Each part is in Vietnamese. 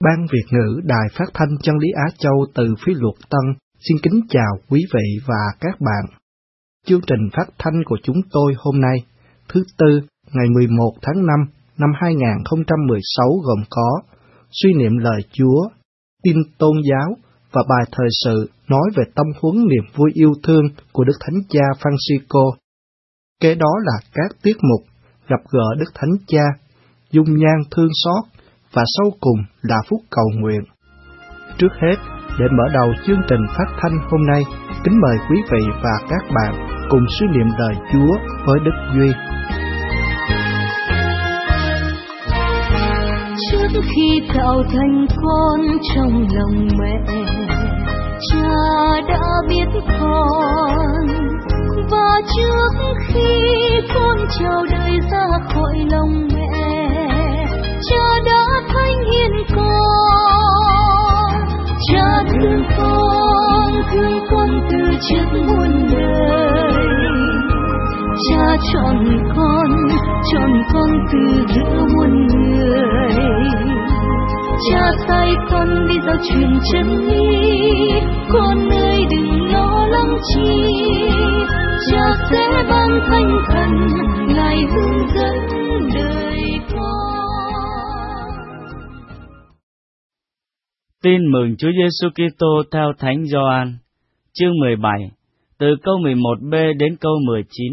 Ban Việt ngữ Đài Phát thanh Chân lý Á Châu từ Phía Luật Tân xin kính chào quý vị và các bạn. Chương trình phát thanh của chúng tôi hôm nay, thứ Tư, ngày 11 tháng 5 năm 2016 gồm có suy niệm lời Chúa, tin tôn giáo và bài thời sự nói về tâm huấn niềm vui yêu thương của Đức Thánh Cha Francisco. Kế đó là các tiết mục gặp gỡ Đức Thánh Cha, dung nhan thương xót và sau cùng là phút cầu nguyện. Trước hết, để mở đầu chương trình phát thanh hôm nay, kính mời quý vị và các bạn cùng suy niệm lời Chúa với Đức Duy. Trước khi tạo thành con trong lòng mẹ, Cha đã biết con, và trước khi con chào đời ra khỏi lòng mẹ, Cha đã thánh hiến con. Cha thương con từ trước muôn đời. Cha chọn con từ giữa muôn người. Cha sai con đi giao truyền chân lý, con ơi đừng lo lắng chi. Cha sẽ ban thánh thần ngài hướng dẫn đời con. Tin mừng Chúa Giêsu Kitô theo Thánh Gioan, chương 17, từ câu 11b đến câu 19.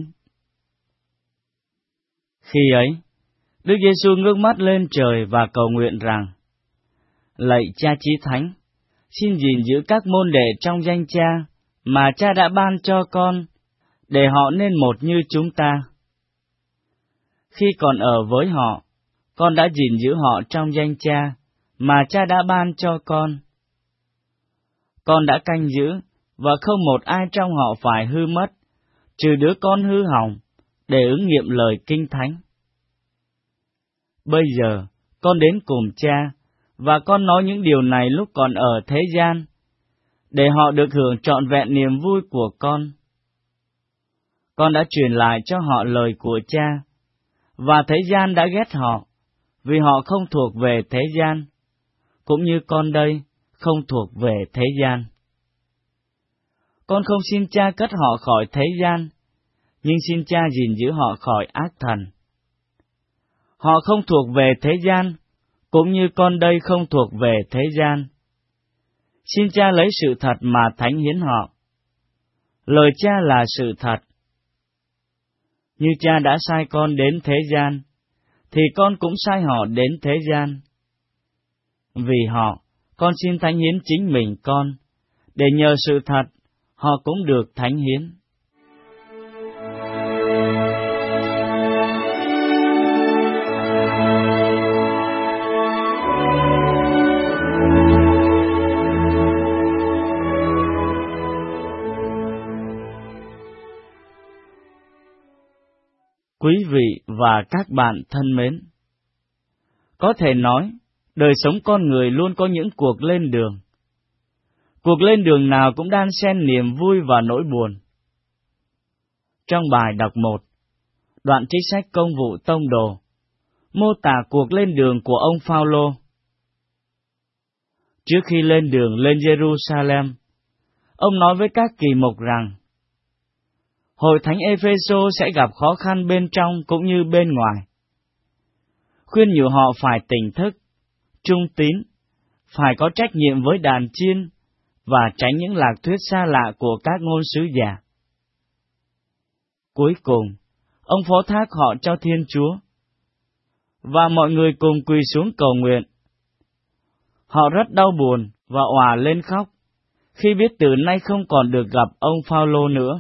Khi ấy, Đức Giêsu ngước mắt lên trời và cầu nguyện rằng: Lạy Cha Chí Thánh, xin gìn giữ các môn đệ trong danh Cha mà Cha đã ban cho con, để họ nên một như chúng ta. Khi còn ở với họ, con đã gìn giữ họ trong danh Cha mà Cha đã ban cho con. Con đã canh giữ, và không một ai trong họ phải hư mất, trừ đứa con hư hỏng, để ứng nghiệm lời Kinh Thánh. Bây giờ, con đến cùng Cha, và con nói những điều này lúc còn ở thế gian, để họ được hưởng trọn vẹn niềm vui của con. Con đã truyền lại cho họ lời của Cha, và thế gian đã ghét họ, vì họ không thuộc về thế gian, cũng như con đây không thuộc về thế gian. Con không xin Cha cất họ khỏi thế gian, nhưng xin Cha gìn giữ họ khỏi ác thần. Họ không thuộc về thế gian, cũng như con đây không thuộc về thế gian. Xin Cha lấy sự thật mà thánh hiến họ. Lời Cha là sự thật. Như Cha đã sai con đến thế gian, thì con cũng sai họ đến thế gian. Vì họ, con xin thánh hiến chính mình con, để nhờ sự thật, họ cũng được thánh hiến. Quý vị và các bạn thân mến, có thể nói, đời sống con người luôn có những cuộc lên đường. Cuộc lên đường nào cũng đan xen niềm vui và nỗi buồn. Trong bài đọc 1, đoạn trích sách Công vụ Tông đồ, mô tả cuộc lên đường của ông Phao-lô. Trước khi lên đường lên Jerusalem, ông nói với các kỳ mục rằng, Hội thánh Ê-phê-sô sẽ gặp khó khăn bên trong cũng như bên ngoài. Khuyên nhủ họ phải tỉnh thức, trung tín, phải có trách nhiệm với đàn chiên, và tránh những lạc thuyết xa lạ của các ngôn sứ giả. Cuối cùng, ông phó thác họ cho Thiên Chúa, và mọi người cùng quỳ xuống cầu nguyện. Họ rất đau buồn và òa lên khóc, khi biết từ nay không còn được gặp ông Phao-lô nữa.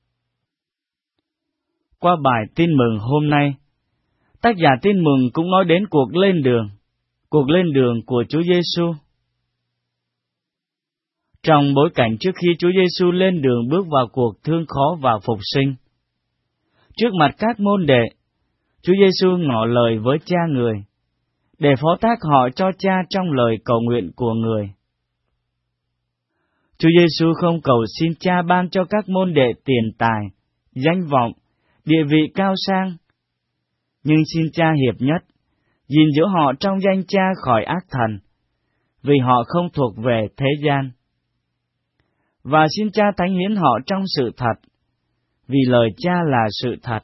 Qua bài tin mừng hôm nay, tác giả tin mừng cũng nói đến cuộc lên đường của Chúa Giêsu. Trong bối cảnh trước khi Chúa Giêsu lên đường bước vào cuộc thương khó và phục sinh, trước mặt các môn đệ, Chúa Giêsu ngỏ lời với Cha người, để phó thác họ cho Cha trong lời cầu nguyện của người. Chúa Giêsu không cầu xin Cha ban cho các môn đệ tiền tài, danh vọng, địa vị cao sang, nhưng xin Cha hiệp nhất, gìn giữ họ trong danh Cha khỏi ác thần, vì họ không thuộc về thế gian. Và xin Cha thánh hiến họ trong sự thật, vì lời Cha là sự thật.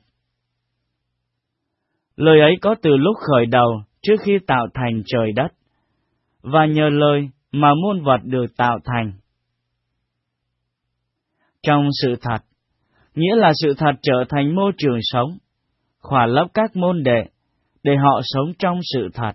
Lời ấy có từ lúc khởi đầu, trước khi tạo thành trời đất, và nhờ lời mà muôn vật được tạo thành. Trong sự thật, nghĩa là sự thật trở thành môi trường sống, khỏa lấp các môn đệ, để họ sống trong sự thật.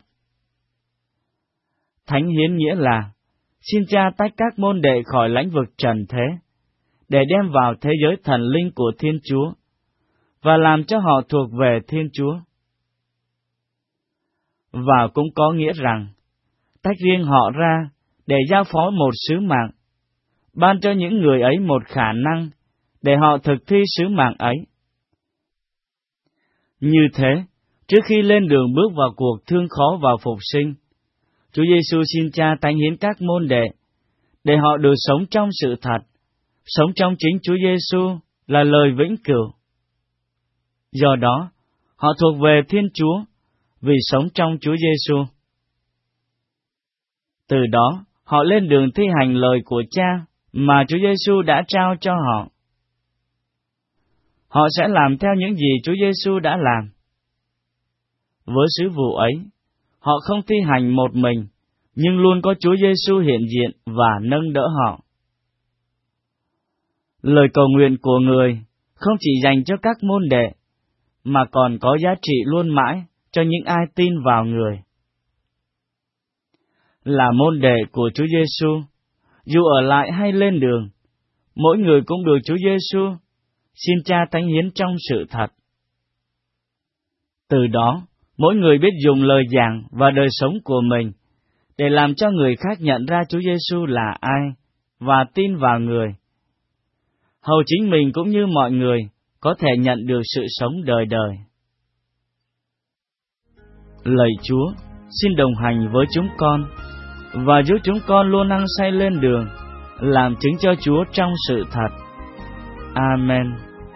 Thánh hiến nghĩa là, xin Cha tách các môn đệ khỏi lãnh vực trần thế, để đem vào thế giới thần linh của Thiên Chúa, và làm cho họ thuộc về Thiên Chúa. Và cũng có nghĩa rằng, tách riêng họ ra để giao phó một sứ mạng, ban cho những người ấy một khả năng để họ thực thi sứ mạng ấy. Như thế, trước khi lên đường bước vào cuộc thương khó và phục sinh, Chúa Giêsu xin Cha thánh hiến các môn đệ, để họ được sống trong sự thật, sống trong chính Chúa Giêsu là lời vĩnh cửu. Do đó, họ thuộc về Thiên Chúa, vì sống trong Chúa Giêsu. Từ đó, họ lên đường thi hành lời của Cha mà Chúa Giêsu đã trao cho họ. Họ sẽ làm theo những gì Chúa Giêsu đã làm. Với sứ vụ ấy, họ không thi hành một mình, nhưng luôn có Chúa Giêsu hiện diện và nâng đỡ họ. Lời cầu nguyện của người không chỉ dành cho các môn đệ, mà còn có giá trị luôn mãi cho những ai tin vào người. Là môn đệ của Chúa Giêsu, dù ở lại hay lên đường, mỗi người cũng được Chúa Giêsu xin Cha thánh hiến trong sự thật. Từ đó, mỗi người biết dùng lời giảng và đời sống của mình để làm cho người khác nhận ra Chúa Giêsu là ai và tin vào người. Hầu chính mình cũng như mọi người có thể nhận được sự sống đời đời. Lạy Chúa, xin đồng hành với chúng con và giúp chúng con luôn hăng say lên đường, làm chứng cho Chúa trong sự thật. Amen.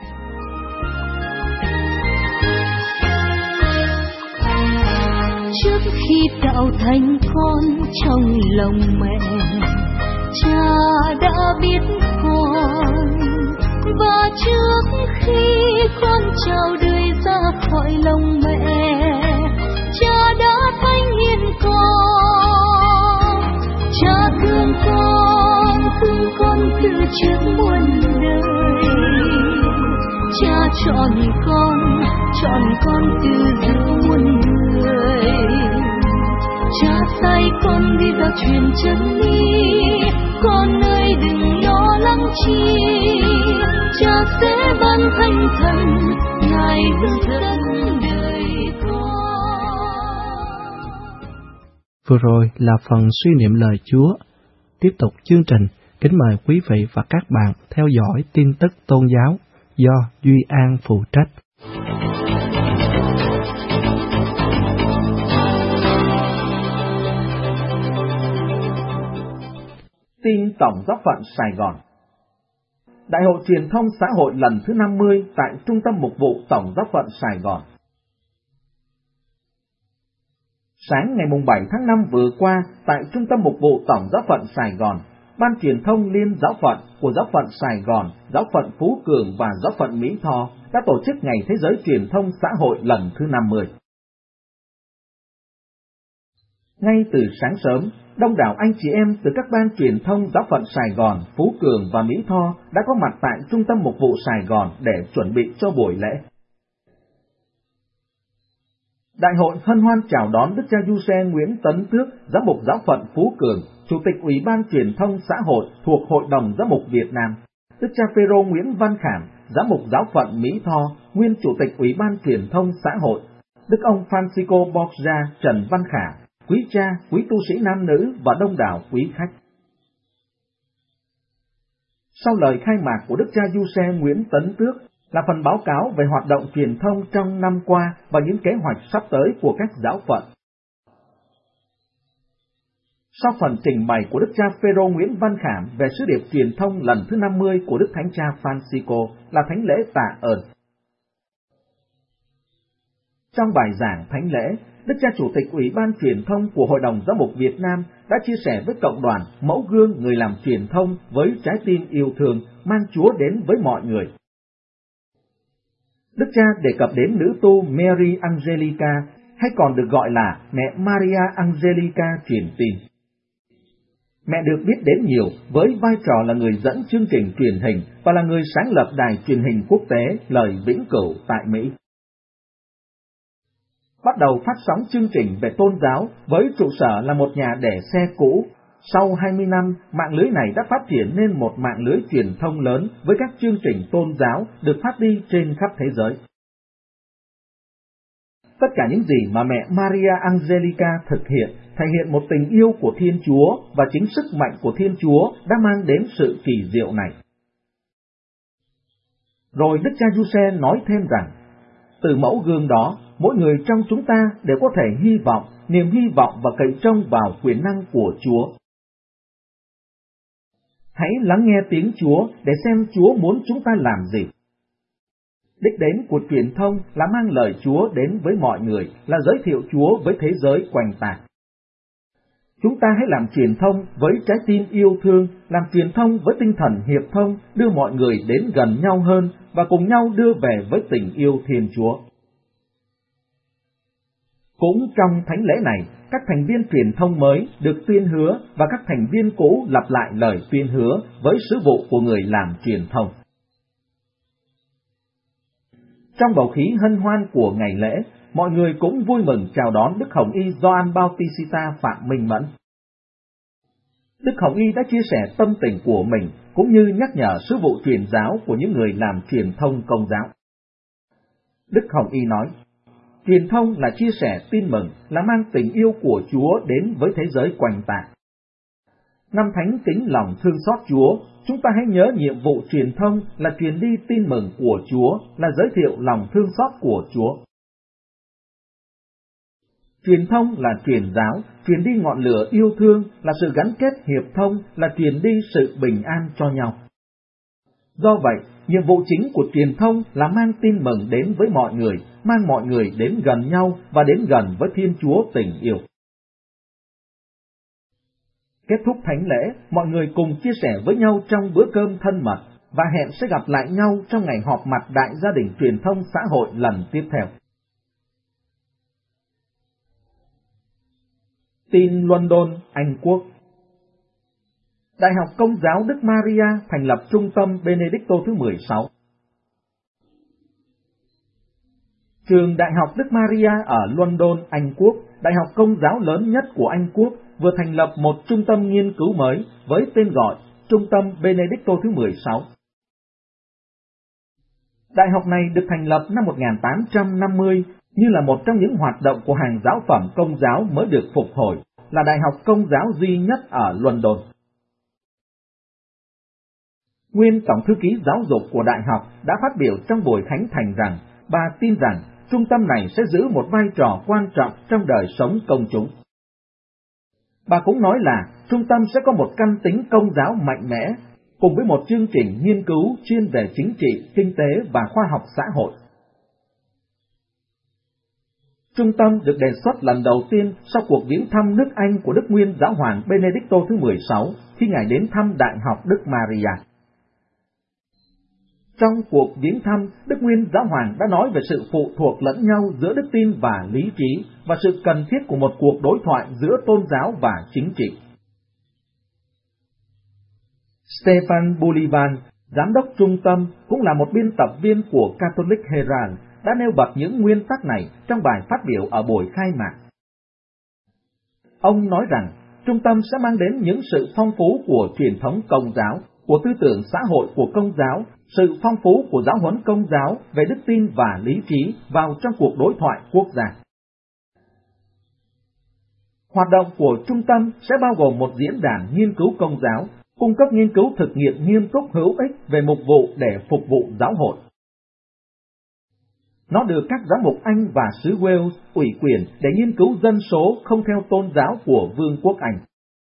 Trước khi tạo thành con trong lòng mẹ, Cha đã biết con, và trước khi con chào đời ra khỏi lòng mẹ, Cha đã thánh hiến con. Cha thương con từ trước muôn đời. Cha chọn con từ giữa muôn người. Cha sai con đi giao truyền chân lý, con ơi đừng lo lắng chi, Cha sẽ ban thánh thần, Ngài hướng dẫn đời con. Vừa rồi là phần suy niệm lời Chúa. Tiếp tục chương trình, kính mời quý vị và các bạn theo dõi tin tức tôn giáo do Duy An phụ trách. Tin Tổng giáo phận Sài Gòn. Đại hội truyền thông xã hội lần thứ 50 tại Trung tâm Mục vụ Tổng giáo phận Sài Gòn. Sáng ngày 7 tháng 5 vừa qua, tại Trung tâm Mục vụ Tổng giáo phận Sài Gòn, Ban truyền thông Liên giáo phận của giáo phận Sài Gòn, giáo phận Phú Cường và giáo phận Mỹ Tho đã tổ chức Ngày Thế giới Truyền thông xã hội lần thứ 50. Ngay từ sáng sớm, đông đảo anh chị em từ các ban truyền thông giáo phận Sài Gòn, Phú Cường và Mỹ Tho đã có mặt tại Trung tâm Mục vụ Sài Gòn để chuẩn bị cho buổi lễ. Đại hội hân hoan chào đón Đức cha Du Xe Nguyễn Tấn Tước, giám mục giáo phận Phú Cường, Chủ tịch Ủy ban Truyền thông xã hội thuộc Hội đồng Giám mục Việt Nam, Đức cha Phêrô Nguyễn Văn Khảm, giám mục giáo phận Mỹ Tho, nguyên Chủ tịch Ủy ban Truyền thông xã hội, Đức ông Francisco Borgia Trần Văn Khả, quý cha, quý tu sĩ nam nữ và đông đảo quý khách. Sau lời khai mạc của Đức cha Du Xe Nguyễn Tấn Tước là phần báo cáo về hoạt động truyền thông trong năm qua và những kế hoạch sắp tới của các giáo phận. Sau phần trình bày của Đức cha Phêrô Nguyễn Văn Khảm về sứ điệp truyền thông lần thứ 50 của Đức Thánh cha Francisco là thánh lễ tạ ơn. Trong bài giảng thánh lễ, Đức cha Chủ tịch Ủy ban Truyền thông của Hội đồng Giám mục Việt Nam đã chia sẻ với cộng đoàn mẫu gương người làm truyền thông với trái tim yêu thương mang Chúa đến với mọi người. Đức cha đề cập đến nữ tu Mary Angelica, hay còn được gọi là mẹ Maria Angelica truyền tin. Mẹ được biết đến nhiều với vai trò là người dẫn chương trình truyền hình và là người sáng lập đài truyền hình quốc tế Lời Vĩnh Cửu tại Mỹ. Bắt đầu phát sóng chương trình về tôn giáo với trụ sở là một nhà để xe cũ. Sau 20 năm, mạng lưới này đã phát triển nên một mạng lưới truyền thông lớn với các chương trình tôn giáo được phát đi trên khắp thế giới. Tất cả những gì mà mẹ Maria Angelica thực hiện thể hiện một tình yêu của Thiên Chúa, và chính sức mạnh của Thiên Chúa đã mang đến sự kỳ diệu này. Rồi Đức cha Giuse nói thêm rằng, từ mẫu gương đó, mỗi người trong chúng ta đều có thể hy vọng, niềm hy vọng và cậy trông vào quyền năng của Chúa. Hãy lắng nghe tiếng Chúa để xem Chúa muốn chúng ta làm gì. Đích đến của truyền thông là mang lời Chúa đến với mọi người, là giới thiệu Chúa với thế giới quanh ta. Chúng ta hãy làm truyền thông với trái tim yêu thương, làm truyền thông với tinh thần hiệp thông, đưa mọi người đến gần nhau hơn và cùng nhau đưa về với tình yêu Thiên Chúa. Cũng trong thánh lễ này, các thành viên truyền thông mới được tuyên hứa và các thành viên cũ lặp lại lời tuyên hứa với sứ vụ của người làm truyền thông. Trong bầu khí hân hoan của ngày lễ, mọi người cũng vui mừng chào đón Đức Hồng Y Gioan Bautista Phạm Minh Mẫn. Đức Hồng Y đã chia sẻ tâm tình của mình cũng như nhắc nhở sứ vụ truyền giáo của những người làm truyền thông công giáo. Đức Hồng Y nói, truyền thông là chia sẻ tin mừng, là mang tình yêu của Chúa đến với thế giới quanh ta. Năm Thánh kính lòng thương xót Chúa, chúng ta hãy nhớ nhiệm vụ truyền thông là truyền đi tin mừng của Chúa, là giới thiệu lòng thương xót của Chúa. Truyền thông là truyền giáo, truyền đi ngọn lửa yêu thương, là sự gắn kết hiệp thông, là truyền đi sự bình an cho nhau. Do vậy, nhiệm vụ chính của truyền thông là mang tin mừng đến với mọi người, mang mọi người đến gần nhau và đến gần với Thiên Chúa tình yêu. Kết thúc thánh lễ, mọi người cùng chia sẻ với nhau trong bữa cơm thân mật và hẹn sẽ gặp lại nhau trong ngày họp mặt đại gia đình truyền thông xã hội lần tiếp theo. Tin London, Anh Quốc. Đại học Công giáo Đức Maria thành lập trung tâm Benedicto thứ 16. Trường Đại học Đức Maria ở London, Anh Quốc, đại học công giáo lớn nhất của Anh Quốc, vừa thành lập một trung tâm nghiên cứu mới với tên gọi Trung tâm Benedicto thứ 16. Đại học này được thành lập năm 1850 như là một trong những hoạt động của hàng giáo phẩm công giáo mới được phục hồi, là đại học công giáo duy nhất ở London. Nguyên Tổng thư ký giáo dục của đại học đã phát biểu trong buổi khánh thành rằng bà tin rằng trung tâm này sẽ giữ một vai trò quan trọng trong đời sống công chúng. Bà cũng nói là trung tâm sẽ có một căn tính công giáo mạnh mẽ, cùng với một chương trình nghiên cứu chuyên về chính trị, kinh tế và khoa học xã hội. Trung tâm được đề xuất lần đầu tiên sau cuộc viếng thăm nước Anh của Đức Nguyên Giáo hoàng Benedicto thứ 16 khi Ngài đến thăm Đại học Đức Maria. Trong cuộc viếng thăm, Đức Nguyên Giáo hoàng đã nói về sự phụ thuộc lẫn nhau giữa đức tin và lý trí và sự cần thiết của một cuộc đối thoại giữa tôn giáo và chính trị. Stefan Bolivan, giám đốc trung tâm, cũng là một biên tập viên của Catholic Herald, đã nêu bật những nguyên tắc này trong bài phát biểu ở buổi khai mạc. Ông nói rằng, trung tâm sẽ mang đến những sự phong phú của truyền thống công giáo, của tư tưởng xã hội của công giáo, sự phong phú của giáo huấn công giáo về đức tin và lý trí vào trong cuộc đối thoại quốc gia. Hoạt động của trung tâm sẽ bao gồm một diễn đàn nghiên cứu công giáo, cung cấp nghiên cứu thực nghiệm nghiêm túc hữu ích về mục vụ để phục vụ giáo hội. Nó được các giám mục Anh và xứ Wales ủy quyền để nghiên cứu dân số không theo tôn giáo của Vương quốc Anh.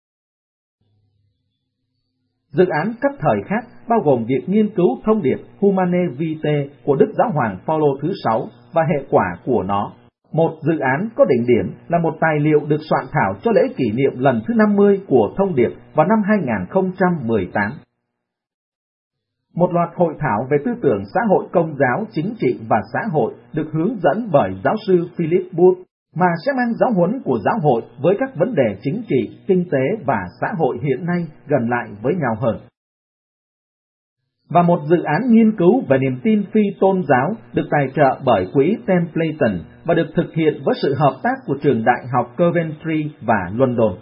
Dự án cấp thời khác bao gồm việc nghiên cứu thông điệp Humane Vitae của Đức Giáo hoàng Phaolô thứ 6 và hệ quả của nó, Một dự án có đỉnh điểm là một tài liệu được soạn thảo cho lễ kỷ niệm lần thứ 50 của Thông điệp vào năm 2018. Một loạt hội thảo về tư tưởng xã hội công giáo, chính trị và xã hội được hướng dẫn bởi giáo sư Philip Booth, mà sẽ mang giáo huấn của giáo hội với các vấn đề chính trị, kinh tế và xã hội hiện nay gần lại với nhau hơn. Và một dự án nghiên cứu về niềm tin phi tôn giáo được tài trợ bởi quỹ Templeton và được thực hiện với sự hợp tác của trường đại học Coventry và London.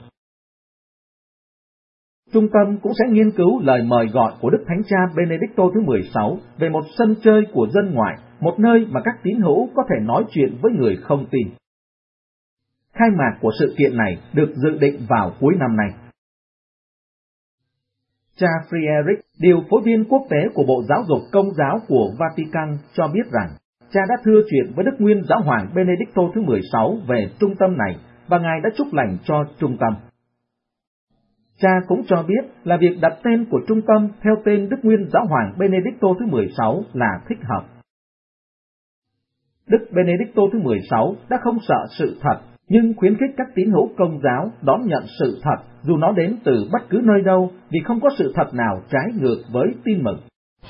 Trung tâm cũng sẽ nghiên cứu lời mời gọi của Đức Thánh Cha Benedicto thứ 16 về một sân chơi của dân ngoại, một nơi mà các tín hữu có thể nói chuyện với người không tin. Khai mạc của sự kiện này được dự định vào cuối năm nay. Cha Friedrich, điều phối viên quốc tế của Bộ Giáo dục Công giáo của Vatican, cho biết rằng cha đã thưa chuyện với Đức Nguyên Giáo hoàng Benedicto thứ 16 về trung tâm này và Ngài đã chúc lành cho trung tâm. Cha cũng cho biết là việc đặt tên của trung tâm theo tên Đức Nguyên Giáo hoàng Benedicto thứ 16 là thích hợp. Đức Benedicto thứ 16 đã không sợ sự thật, nhưng khuyến khích các tín hữu Công giáo đón nhận sự thật dù nó đến từ bất cứ nơi đâu, vì không có sự thật nào trái ngược với tin mừng.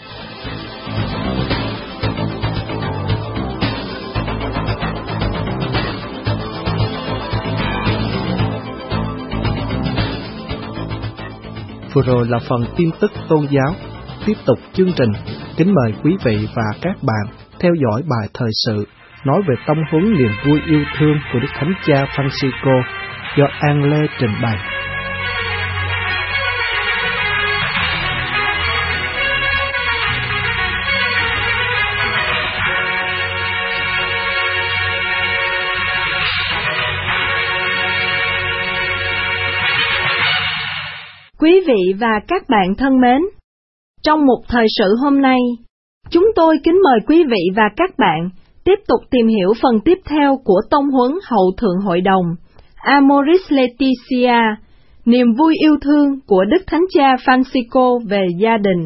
Vừa rồi là phần tin tức tôn giáo. Tiếp tục chương trình, kính mời quý vị và các bạn theo dõi bài thời sự nói về tông huấn niềm vui yêu thương của Đức Thánh Cha Francisco do An Lê trình bày. Quý vị và các bạn thân mến, trong mục thời sự hôm nay, chúng tôi kính mời quý vị và các bạn tiếp tục tìm hiểu phần tiếp theo của tông huấn Hậu Thượng Hội đồng Amoris Laetitia, niềm vui yêu thương của Đức Thánh Cha Francisco về gia đình.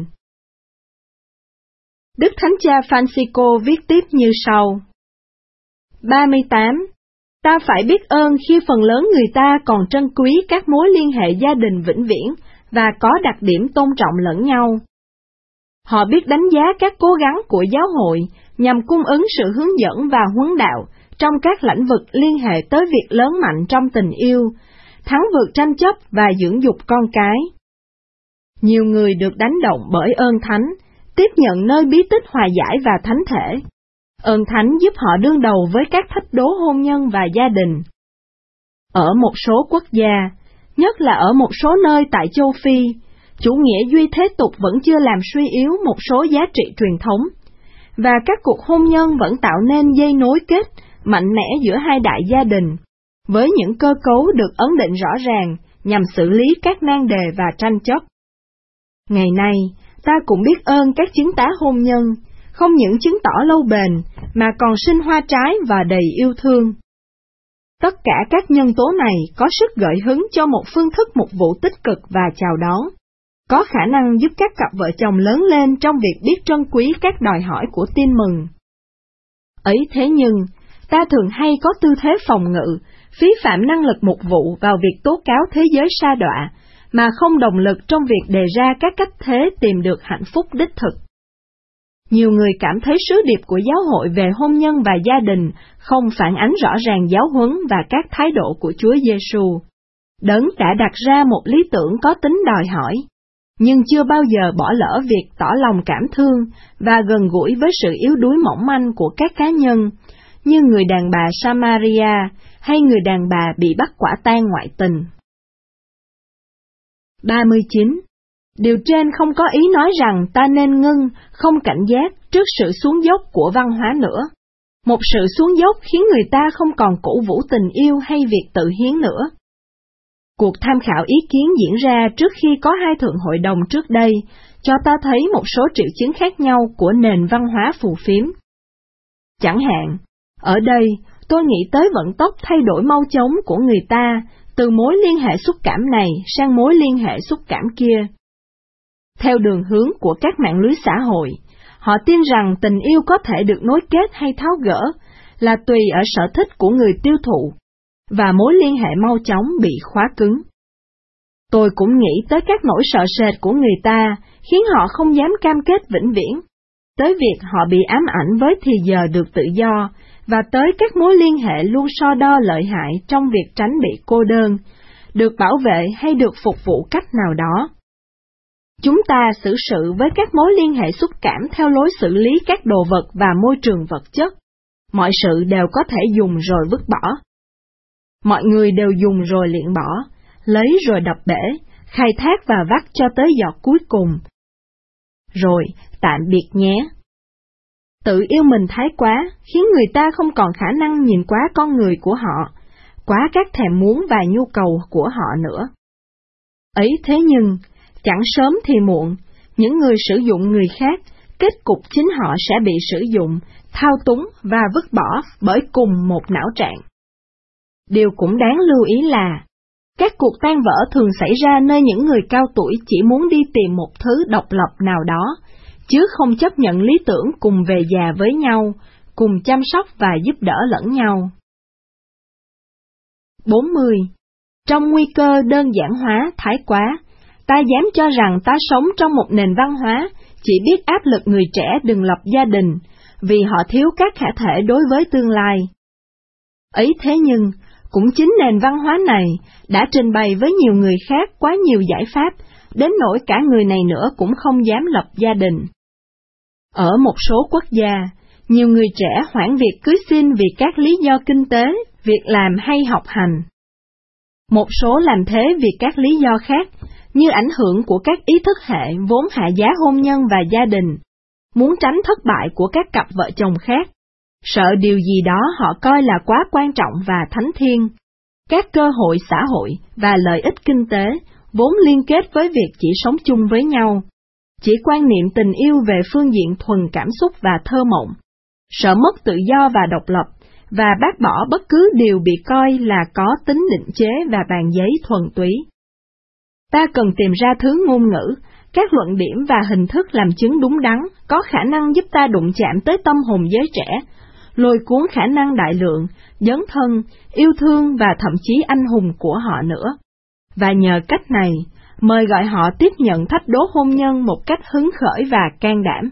Đức Thánh Cha Francisco viết tiếp như sau. 38. Ta phải biết ơn khi phần lớn người ta còn trân quý các mối liên hệ gia đình vĩnh viễn và có đặc điểm tôn trọng lẫn nhau. Họ biết đánh giá các cố gắng của giáo hội nhằm cung ứng sự hướng dẫn và huấn đạo trong các lĩnh vực liên hệ tới việc lớn mạnh trong tình yêu, thắng vượt tranh chấp và dưỡng dục con cái. Nhiều người được đánh động bởi ơn thánh, tiếp nhận nơi bí tích hòa giải và thánh thể. Ơn thánh giúp họ đương đầu với các thách đố hôn nhân và gia đình. Ở một số quốc gia, nhất là ở một số nơi tại châu Phi, chủ nghĩa duy thế tục vẫn chưa làm suy yếu một số giá trị truyền thống, và các cuộc hôn nhân vẫn tạo nên dây nối kết mạnh mẽ giữa hai đại gia đình, với những cơ cấu được ấn định rõ ràng nhằm xử lý các nan đề và tranh chấp. Ngày nay, ta cũng biết ơn các chứng tá hôn nhân, không những chứng tỏ lâu bền, mà còn sinh hoa trái và đầy yêu thương. Tất cả các nhân tố này có sức gợi hứng cho một phương thức mục vụ tích cực và chào đón, có khả năng giúp các cặp vợ chồng lớn lên trong việc biết trân quý các đòi hỏi của tin mừng. Ấy thế nhưng, ta thường hay có tư thế phòng ngự, phí phạm năng lực mục vụ vào việc tố cáo thế giới sa đọa, mà không động lực trong việc đề ra các cách thế tìm được hạnh phúc đích thực. Nhiều người cảm thấy sứ điệp của giáo hội về hôn nhân và gia đình không phản ánh rõ ràng giáo huấn và các thái độ của Chúa Giêsu, Đấng đã đặt ra một lý tưởng có tính đòi hỏi, nhưng chưa bao giờ bỏ lỡ việc tỏ lòng cảm thương và gần gũi với sự yếu đuối mỏng manh của các cá nhân, như người đàn bà Samaria hay người đàn bà bị bắt quả tang ngoại tình. 39. Điều trên không có ý nói rằng ta nên ngưng, không cảnh giác trước sự xuống dốc của văn hóa nữa. Một sự xuống dốc khiến người ta không còn cổ vũ tình yêu hay việc tự hiến nữa. Cuộc tham khảo ý kiến diễn ra trước khi có hai thượng hội đồng trước đây, cho ta thấy một số triệu chứng khác nhau của nền văn hóa phù phiếm. Chẳng hạn, ở đây, tôi nghĩ tới vận tốc thay đổi mau chóng của người ta, từ mối liên hệ xúc cảm này sang mối liên hệ xúc cảm kia. Theo đường hướng của các mạng lưới xã hội, họ tin rằng tình yêu có thể được nối kết hay tháo gỡ, là tùy ở sở thích của người tiêu thụ, và mối liên hệ mau chóng bị khóa cứng. Tôi cũng nghĩ tới các nỗi sợ sệt của người ta, khiến họ không dám cam kết vĩnh viễn, tới việc họ bị ám ảnh với thì giờ được tự do, và tới các mối liên hệ luôn so đo lợi hại trong việc tránh bị cô đơn, được bảo vệ hay được phục vụ cách nào đó. Chúng ta xử sự với các mối liên hệ xúc cảm theo lối xử lý các đồ vật và môi trường vật chất. Mọi sự đều có thể dùng rồi vứt bỏ. Mọi người đều dùng rồi liệng bỏ, lấy rồi đập bể, khai thác và vắt cho tới giọt cuối cùng. Rồi, tạm biệt nhé. Tự yêu mình thái quá, khiến người ta không còn khả năng nhìn quá con người của họ, quá các thèm muốn và nhu cầu của họ nữa. Ấy thế nhưng, chẳng sớm thì muộn, những người sử dụng người khác, kết cục chính họ sẽ bị sử dụng, thao túng và vứt bỏ bởi cùng một não trạng. Điều cũng đáng lưu ý là, các cuộc tan vỡ thường xảy ra nơi những người cao tuổi chỉ muốn đi tìm một thứ độc lập nào đó, chứ không chấp nhận lý tưởng cùng về già với nhau, cùng chăm sóc và giúp đỡ lẫn nhau. 40. Trong nguy cơ đơn giản hóa thái quá, ta dám cho rằng ta sống trong một nền văn hóa chỉ biết áp lực người trẻ đừng lập gia đình, vì họ thiếu các khả thể đối với tương lai. Ấy thế nhưng, cũng chính nền văn hóa này đã trình bày với nhiều người khác quá nhiều giải pháp, đến nỗi cả người này nữa cũng không dám lập gia đình. Ở một số quốc gia, nhiều người trẻ hoãn việc cưới xin vì các lý do kinh tế, việc làm hay học hành. Một số làm thế vì các lý do khác, như ảnh hưởng của các ý thức hệ vốn hạ giá hôn nhân và gia đình, muốn tránh thất bại của các cặp vợ chồng khác, sợ điều gì đó họ coi là quá quan trọng và thánh thiêng, các cơ hội xã hội và lợi ích kinh tế vốn liên kết với việc chỉ sống chung với nhau, chỉ quan niệm tình yêu về phương diện thuần cảm xúc và thơ mộng, sợ mất tự do và độc lập, và bác bỏ bất cứ điều bị coi là có tính định chế và bàn giấy thuần túy. Ta cần tìm ra thứ ngôn ngữ, các luận điểm và hình thức làm chứng đúng đắn, có khả năng giúp ta đụng chạm tới tâm hồn giới trẻ, lôi cuốn khả năng đại lượng, dấn thân, yêu thương và thậm chí anh hùng của họ nữa. Và nhờ cách này, mời gọi họ tiếp nhận thách đố hôn nhân một cách hứng khởi và can đảm.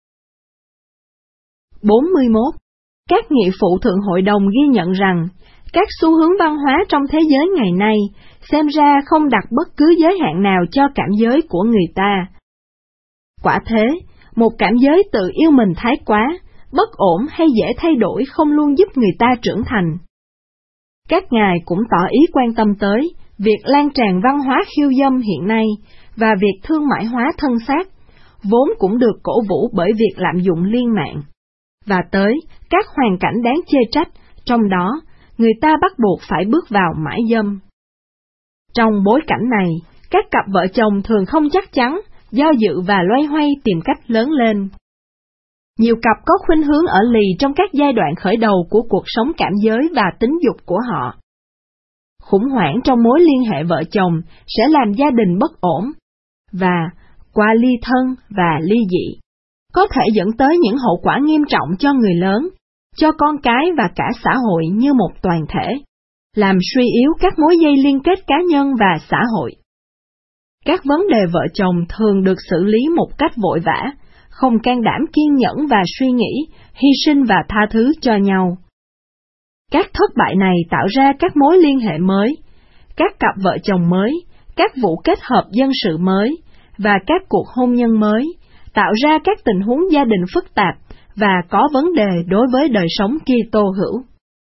41. Các nghị phụ Thượng Hội đồng ghi nhận rằng, các xu hướng văn hóa trong thế giới ngày nay xem ra không đặt bất cứ giới hạn nào cho cảm giới của người ta. Quả thế, một cảm giới tự yêu mình thái quá, bất ổn hay dễ thay đổi không luôn giúp người ta trưởng thành. Các ngài cũng tỏ ý quan tâm tới việc lan tràn văn hóa khiêu dâm hiện nay và việc thương mại hóa thân xác, vốn cũng được cổ vũ bởi việc lạm dụng liên mạng, và tới các hoàn cảnh đáng chê trách, trong đó người ta bắt buộc phải bước vào mãi dâm. Trong bối cảnh này, các cặp vợ chồng thường không chắc chắn, do dự và loay hoay tìm cách lớn lên. Nhiều cặp có khuynh hướng ở lì trong các giai đoạn khởi đầu của cuộc sống cảm giới và tính dục của họ. Khủng hoảng trong mối liên hệ vợ chồng sẽ làm gia đình bất ổn, và, qua ly thân và ly dị, có thể dẫn tới những hậu quả nghiêm trọng cho người lớn, cho con cái và cả xã hội như một toàn thể, làm suy yếu các mối dây liên kết cá nhân và xã hội. Các vấn đề vợ chồng thường được xử lý một cách vội vã, không can đảm kiên nhẫn và suy nghĩ, hy sinh và tha thứ cho nhau. Các thất bại này tạo ra các mối liên hệ mới, các cặp vợ chồng mới, các vụ kết hợp dân sự mới, và các cuộc hôn nhân mới, tạo ra các tình huống gia đình phức tạp và có vấn đề đối với đời sống Kitô hữu.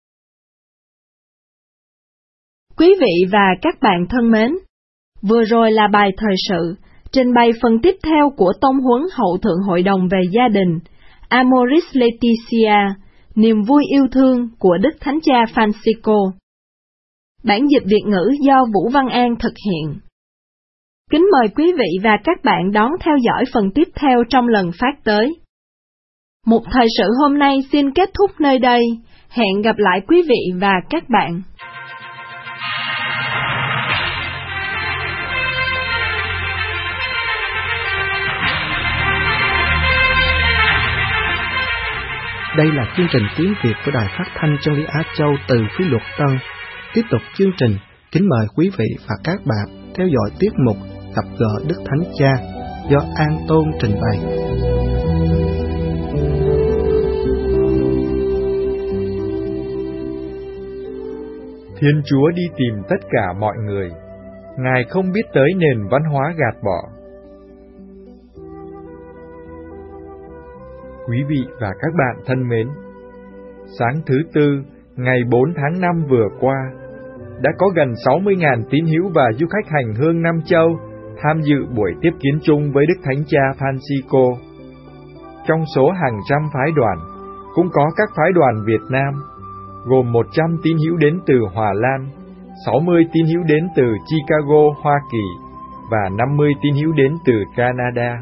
Quý vị và các bạn thân mến, vừa rồi là bài thời sự, trình bày phần tiếp theo của tông huấn hậu Thượng Hội đồng về gia đình, Amoris Laetitia, niềm vui yêu thương của Đức Thánh Cha Francisco. Bản dịch Việt ngữ do Vũ Văn An thực hiện. Kính mời quý vị và các bạn đón theo dõi phần tiếp theo trong lần phát tới. Mục thời sự hôm nay xin kết thúc nơi đây. Hẹn gặp lại quý vị và các bạn. Đây là chương trình tiếng Việt của Đài Phát thanh Chân lý Á Châu từ Phí Luật Tân. Tiếp tục chương trình, kính mời quý vị và các bạn theo dõi tiết mục Gặp gỡ Đức Thánh Cha do An Tôn trình bày. Thiên Chúa đi tìm tất cả mọi người. Ngài không biết tới nền văn hóa gạt bỏ. Quý vị và các bạn thân mến, sáng thứ Tư, ngày 4 tháng 5 vừa qua, đã có gần 60.000 tín hữu và du khách hành hương Nam Châu tham dự buổi tiếp kiến chung với Đức Thánh Cha Francisco. Trong số hàng trăm phái đoàn, cũng có các phái đoàn Việt Nam, gồm 100 tín hữu đến từ Hòa Lan, 60 tín hữu đến từ Chicago, Hoa Kỳ và 50 tín hữu đến từ Canada.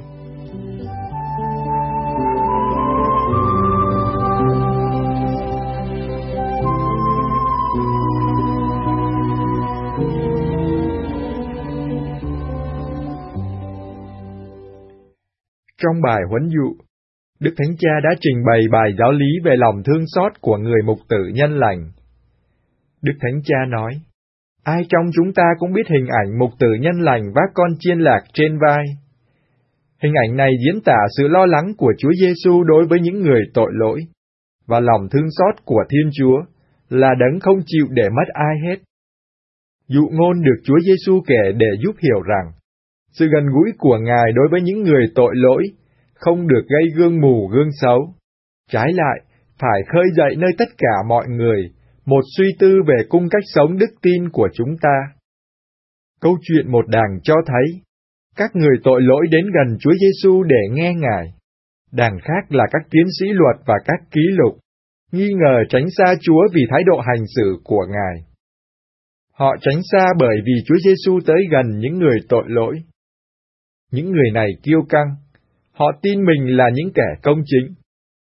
Trong bài huấn dụ, Đức Thánh Cha đã trình bày bài giáo lý về lòng thương xót của người mục tử nhân lành. Đức Thánh Cha nói, ai trong chúng ta cũng biết hình ảnh mục tử nhân lành vác con chiên lạc trên vai. Hình ảnh này diễn tả sự lo lắng của Chúa Giêsu đối với những người tội lỗi, và lòng thương xót của Thiên Chúa là đấng không chịu để mất ai hết. Dụ ngôn được Chúa Giêsu kể để giúp hiểu rằng, sự gần gũi của Ngài đối với những người tội lỗi không được gây gương mù gương xấu. Trái lại, phải khơi dậy nơi tất cả mọi người một suy tư về cung cách sống đức tin của chúng ta. Câu chuyện một đàng cho thấy, các người tội lỗi đến gần Chúa Giêsu để nghe Ngài. Đàng khác là các tiến sĩ luật và các ký lục, nghi ngờ tránh xa Chúa vì thái độ hành xử của Ngài. Họ tránh xa bởi vì Chúa Giêsu tới gần những người tội lỗi. Những người này kiêu căng, họ tin mình là những kẻ công chính.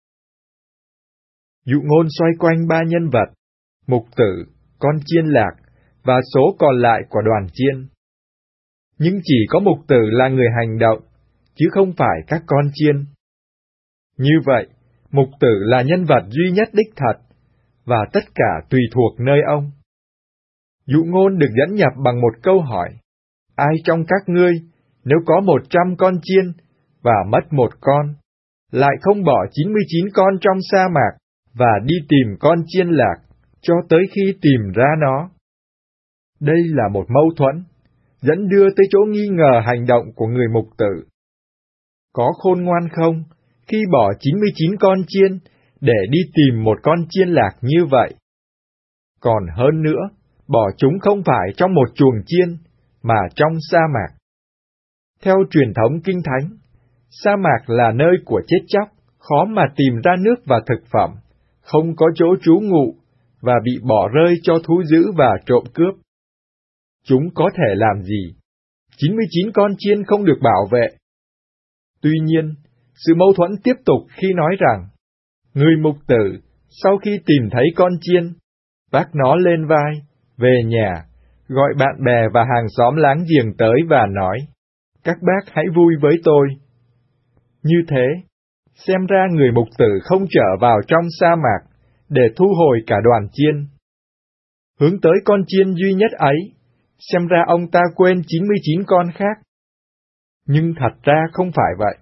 Dụ ngôn xoay quanh ba nhân vật, mục tử, con chiên lạc và số còn lại của đoàn chiên. Nhưng chỉ có mục tử là người hành động, chứ không phải các con chiên. Như vậy, mục tử là nhân vật duy nhất đích thật, và tất cả tùy thuộc nơi ông. Dụ ngôn được dẫn nhập bằng một câu hỏi, ai trong các ngươi, nếu có 100 con chiên, và mất một con, lại không bỏ 99 con trong sa mạc, và đi tìm con chiên lạc, cho tới khi tìm ra nó. Đây là một mâu thuẫn, dẫn đưa tới chỗ nghi ngờ hành động của người mục tử. Có khôn ngoan không, khi bỏ 99 con chiên, để đi tìm một con chiên lạc như vậy? Còn hơn nữa, bỏ chúng không phải trong một chuồng chiên, mà trong sa mạc. Theo truyền thống Kinh Thánh, sa mạc là nơi của chết chóc, khó mà tìm ra nước và thực phẩm, không có chỗ trú ngụ, và bị bỏ rơi cho thú dữ và trộm cướp. Chúng có thể làm gì? 99 con chiên không được bảo vệ. Tuy nhiên, sự mâu thuẫn tiếp tục khi nói rằng, người mục tử, sau khi tìm thấy con chiên, vác nó lên vai, về nhà, gọi bạn bè và hàng xóm láng giềng tới và nói, các bác hãy vui với tôi. Như thế, xem ra người mục tử không trở vào trong sa mạc để thu hồi cả đoàn chiên. Hướng tới con chiên duy nhất ấy, xem ra ông ta quên 99 con khác. Nhưng thật ra không phải vậy.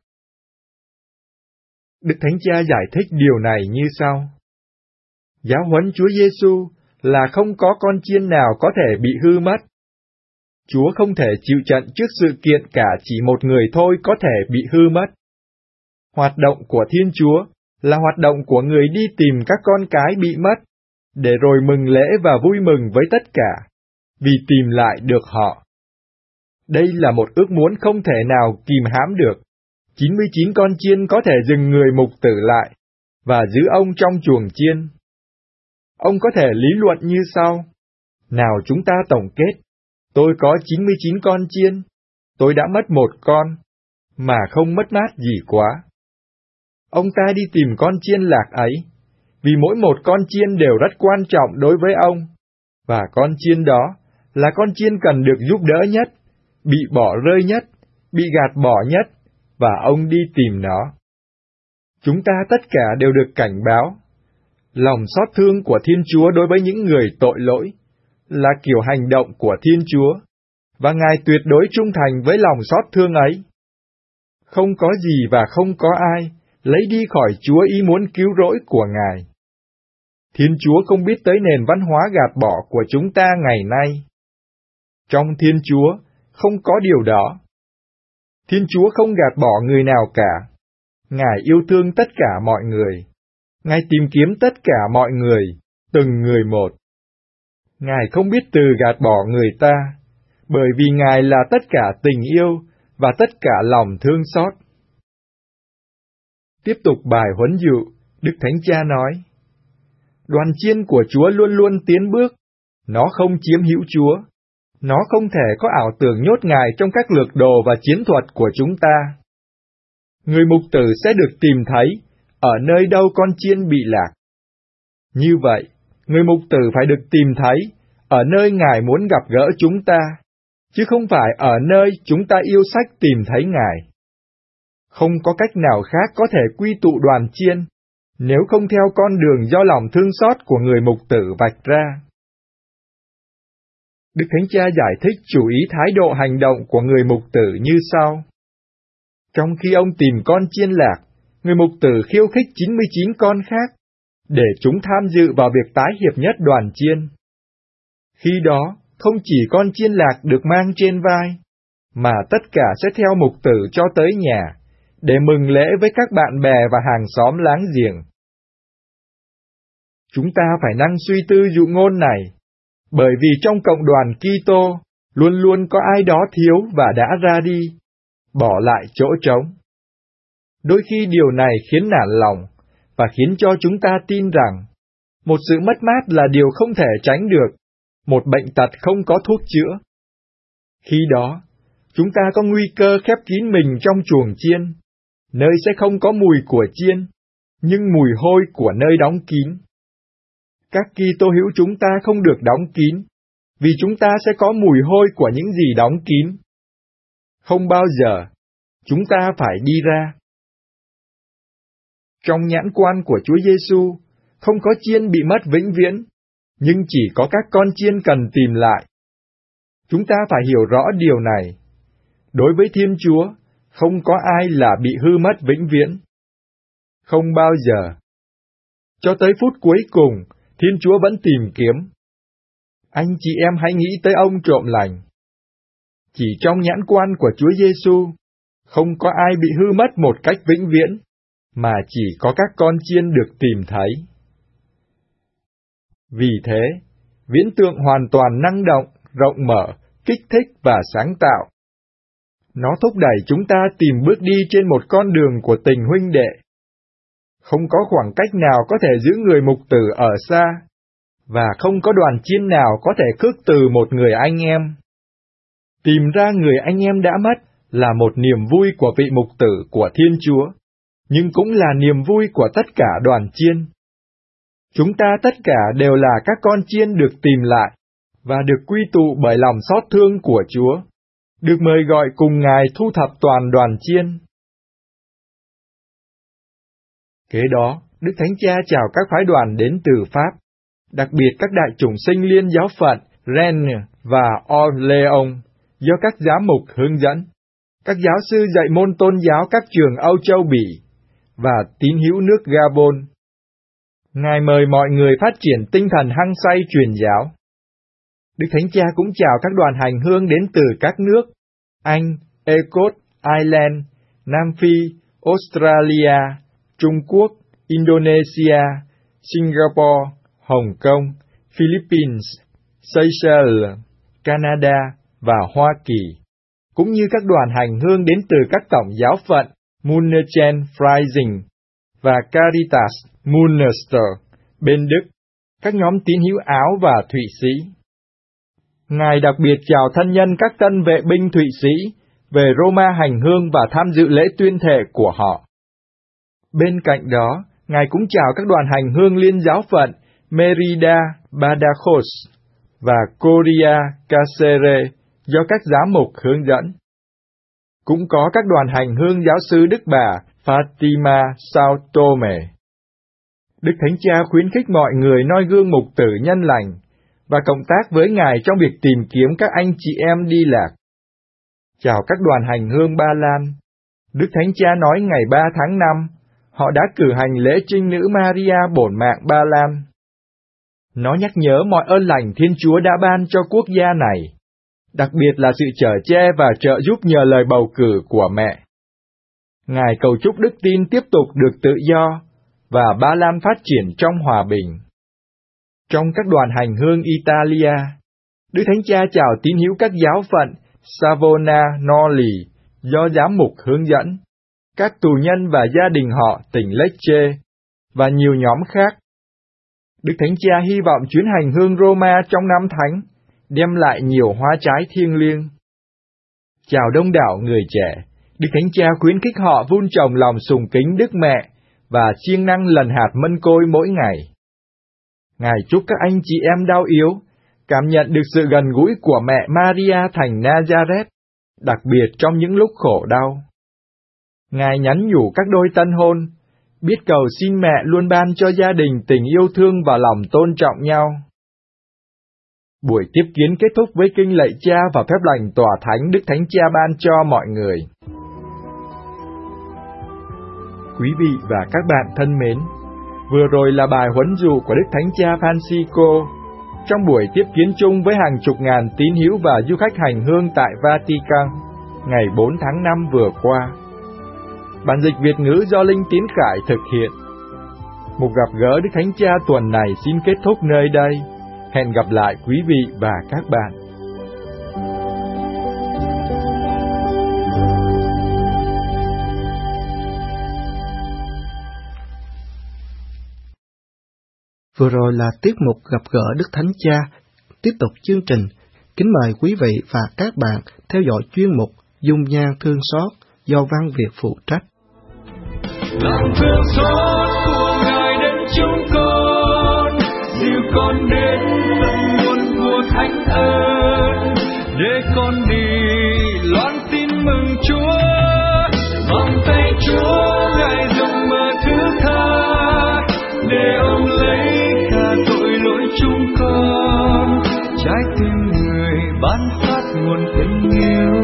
Đức Thánh Cha giải thích điều này như sau. Giáo huấn Chúa Giêsu là không có con chiên nào có thể bị hư mất. Chúa không thể chịu trận trước sự kiện cả chỉ một người thôi có thể bị hư mất. Hoạt động của Thiên Chúa là hoạt động của người đi tìm các con cái bị mất, để rồi mừng lễ và vui mừng với tất cả, vì tìm lại được họ. Đây là một ước muốn không thể nào kìm hãm được. 99 con chiên có thể dừng người mục tử lại, và giữ ông trong chuồng chiên. Ông có thể lý luận như sau. Nào chúng ta tổng kết. Tôi có 99 con chiên. Tôi đã mất một con, mà không mất mát gì quá. Ông ta đi tìm con chiên lạc ấy, vì mỗi một con chiên đều rất quan trọng đối với ông, và con chiên đó là con chiên cần được giúp đỡ nhất, bị bỏ rơi nhất, bị gạt bỏ nhất, và ông đi tìm nó. chúng ta tất cả đều được cảnh báo. Lòng xót thương của Thiên Chúa đối với những người tội lỗi là kiểu hành động của Thiên Chúa, và Ngài tuyệt đối trung thành với lòng xót thương ấy. Không có gì và không có ai lấy đi khỏi Chúa ý muốn cứu rỗi của Ngài. Thiên Chúa không biết tới nền văn hóa gạt bỏ của chúng ta ngày nay. Trong Thiên Chúa không có điều đó. Thiên Chúa không gạt bỏ người nào cả. Ngài yêu thương tất cả mọi người. Ngài tìm kiếm tất cả mọi người, từng người một. Ngài không biết từ gạt bỏ người ta, bởi vì Ngài là tất cả tình yêu và tất cả lòng thương xót. Tiếp tục bài huấn dụ, Đức Thánh Cha nói, đoàn chiên của Chúa luôn luôn tiến bước, nó không chiếm hữu Chúa, nó không thể có ảo tưởng nhốt Ngài trong các lược đồ và chiến thuật của chúng ta. Người mục tử sẽ được tìm thấy ở nơi đâu con chiên bị lạc. Như vậy, người mục tử phải được tìm thấy ở nơi Ngài muốn gặp gỡ chúng ta, chứ không phải ở nơi chúng ta yêu sách tìm thấy Ngài. Không có cách nào khác có thể quy tụ đoàn chiên, nếu không theo con đường do lòng thương xót của người mục tử vạch ra. Đức Thánh Cha giải thích chủ ý thái độ hành động của người mục tử như sau. Trong khi ông tìm con chiên lạc, người mục tử khiêu khích 99 con khác, để chúng tham dự vào việc tái hiệp nhất đoàn chiên. Khi đó, không chỉ con chiên lạc được mang trên vai, mà tất cả sẽ theo mục tử cho tới nhà, để mừng lễ với các bạn bè và hàng xóm láng giềng. Chúng ta phải năng suy tư dụ ngôn này, bởi vì trong cộng đoàn Kitô luôn luôn có ai đó thiếu và đã ra đi, bỏ lại chỗ trống. Đôi khi điều này khiến nản lòng, và khiến cho chúng ta tin rằng, một sự mất mát là điều không thể tránh được, một bệnh tật không có thuốc chữa. Khi đó, chúng ta có nguy cơ khép kín mình trong chuồng chiên, nơi sẽ không có mùi của chiên, nhưng mùi hôi của nơi đóng kín. Các Kitô hữu chúng ta không được đóng kín, vì chúng ta sẽ có mùi hôi của những gì đóng kín. Không bao giờ, chúng ta phải đi ra. Trong nhãn quan của Chúa Giêsu, không có chiên bị mất vĩnh viễn, nhưng chỉ có các con chiên cần tìm lại. Chúng ta phải hiểu rõ điều này. Đối với Thiên Chúa, không có ai là bị hư mất vĩnh viễn. Không bao giờ. Cho tới phút cuối cùng, Thiên Chúa vẫn tìm kiếm. Anh chị em hãy nghĩ tới ông trộm lành. Chỉ trong nhãn quan của Chúa Giêsu, không có ai bị hư mất một cách vĩnh viễn, mà chỉ có các con chiên được tìm thấy. Vì thế, viễn tượng hoàn toàn năng động, rộng mở, kích thích và sáng tạo. Nó thúc đẩy chúng ta tìm bước đi trên một con đường của tình huynh đệ. Không có khoảng cách nào có thể giữ người mục tử ở xa, và không có đoàn chiên nào có thể khước từ một người anh em. Tìm ra người anh em đã mất là một niềm vui của vị mục tử của Thiên Chúa, nhưng cũng là niềm vui của tất cả đoàn chiên. Chúng ta tất cả đều là các con chiên được tìm lại, và được quy tụ bởi lòng xót thương của Chúa, được mời gọi cùng Ngài thu thập toàn đoàn chiên. Kế đó, Đức Thánh Cha chào các phái đoàn đến từ Pháp, đặc biệt các đại chủng sinh liên giáo phận Rennes và Orléans, do các giám mục hướng dẫn, các giáo sư dạy môn tôn giáo các trường Âu Châu Bỉ, và tín hữu nước Gabon. Ngài mời mọi người phát triển tinh thần hăng say truyền giáo. Đức Thánh Cha cũng chào các đoàn hành hương đến từ các nước Anh, Écosse, Ireland, Nam Phi, Australia, Trung Quốc, Indonesia, Singapore, Hồng Kông, Philippines, Seychelles, Canada và Hoa Kỳ, cũng như các đoàn hành hương đến từ các tổng giáo phận München Freising và Caritas Münster bên Đức, các nhóm tín hữu Áo và Thụy Sĩ. Ngài đặc biệt chào thân nhân các tân vệ binh Thụy Sĩ về Roma hành hương và tham dự lễ tuyên thệ của họ. Bên cạnh đó, Ngài cũng chào các đoàn hành hương liên giáo phận Merida, Badajoz và Coria Cáceres do các giám mục hướng dẫn. Cũng có các đoàn hành hương giáo xứ Đức Bà, Fatima Sao Tome. Đức Thánh Cha khuyến khích mọi người noi gương mục tử nhân lành và cộng tác với Ngài trong việc tìm kiếm các anh chị em đi lạc. Chào các đoàn hành hương Ba Lan. Đức Thánh Cha nói ngày 3 tháng 5, họ đã cử hành lễ trinh nữ Maria bổn mạng Ba Lan. Nó nhắc nhớ mọi ơn lành Thiên Chúa đã ban cho quốc gia này, đặc biệt là sự chở che và trợ giúp nhờ lời bầu cử của mẹ. Ngài cầu chúc đức tin tiếp tục được tự do và Ba Lan phát triển trong hòa bình. Trong các đoàn hành hương Italia, Đức Thánh Cha chào tín hữu các giáo phận Savona Noli do giám mục hướng dẫn, các tù nhân và gia đình họ tỉnh Lecce và nhiều nhóm khác. Đức Thánh Cha hy vọng chuyến hành hương Roma trong năm thánh đem lại nhiều hoa trái thiêng liêng. Chào đông đảo người trẻ, Đức Thánh Cha khuyến khích họ vun trồng lòng sùng kính Đức Mẹ và siêng năng lần hạt mân côi mỗi ngày. Ngài chúc các anh chị em đau yếu cảm nhận được sự gần gũi của mẹ Maria thành Nazareth, đặc biệt trong những lúc khổ đau. Ngài nhắn nhủ các đôi tân hôn, biết cầu xin mẹ luôn ban cho gia đình tình yêu thương và lòng tôn trọng nhau. Buổi tiếp kiến kết thúc với kinh lạy Cha và phép lành tòa thánh Đức Thánh Cha ban cho mọi người. Quý vị và các bạn thân mến, vừa rồi là bài huấn dụ của Đức Thánh Cha Francisco trong buổi tiếp kiến chung với hàng chục ngàn tín hữu và du khách hành hương tại Vatican ngày 4 tháng 5 vừa qua. Bản dịch Việt ngữ do Linh Tiến Khải thực hiện. Một gặp gỡ Đức Thánh Cha tuần này xin kết thúc nơi đây. Hẹn gặp lại quý vị và các bạn. Vừa rồi là tiết mục gặp gỡ Đức Thánh Cha. Tiếp tục chương trình, kính mời quý vị và các bạn theo dõi chuyên mục Dung nhan thương xót do Văn Việt phụ trách. Lòng thương xót của Ngài đến chúng con, dìu con đến tận nguồn của thánh ơn, để con đi loan tin mừng Chúa. Vòng tay Chúa Ngài rộng mở thứ tha, để ông lấy cả tội lỗi chúng con, trái tim người ban phát nguồn tình yêu.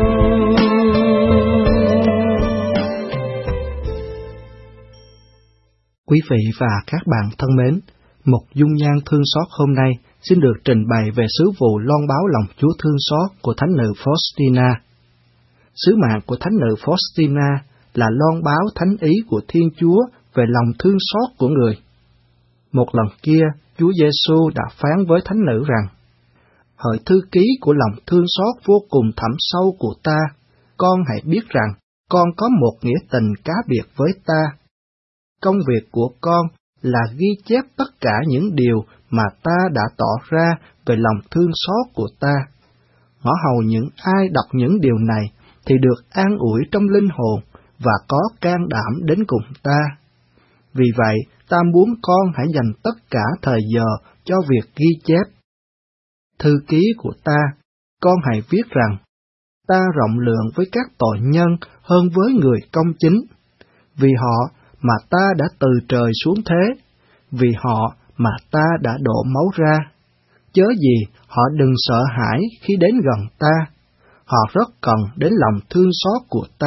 Quý vị và các bạn thân mến, một dung nhan thương xót hôm nay xin được trình bày về sứ vụ loan báo lòng Chúa thương xót của Thánh nữ Faustina. Sứ mạng của Thánh nữ Faustina là loan báo thánh ý của Thiên Chúa về lòng thương xót của người. Một lần kia, Chúa Giêsu đã phán với thánh nữ rằng: "Hỡi thư ký của lòng thương xót vô cùng thẳm sâu của ta, con hãy biết rằng con có một nghĩa tình cá biệt với ta. Công việc của con là ghi chép tất cả những điều mà ta đã tỏ ra về lòng thương xót của ta. Ngõ hầu những ai đọc những điều này thì được an ủi trong linh hồn và có can đảm đến cùng ta. Vì vậy, ta muốn con hãy dành tất cả thời giờ cho việc ghi chép. Thư ký của ta, con hãy viết rằng, ta rộng lượng với các tội nhân hơn với người công chính, vì họ mà ta đã từ trời xuống thế, vì họ mà ta đã đổ máu ra. Chớ gì họ đừng sợ hãi khi đến gần ta, họ rất cần đến lòng thương xót của ta."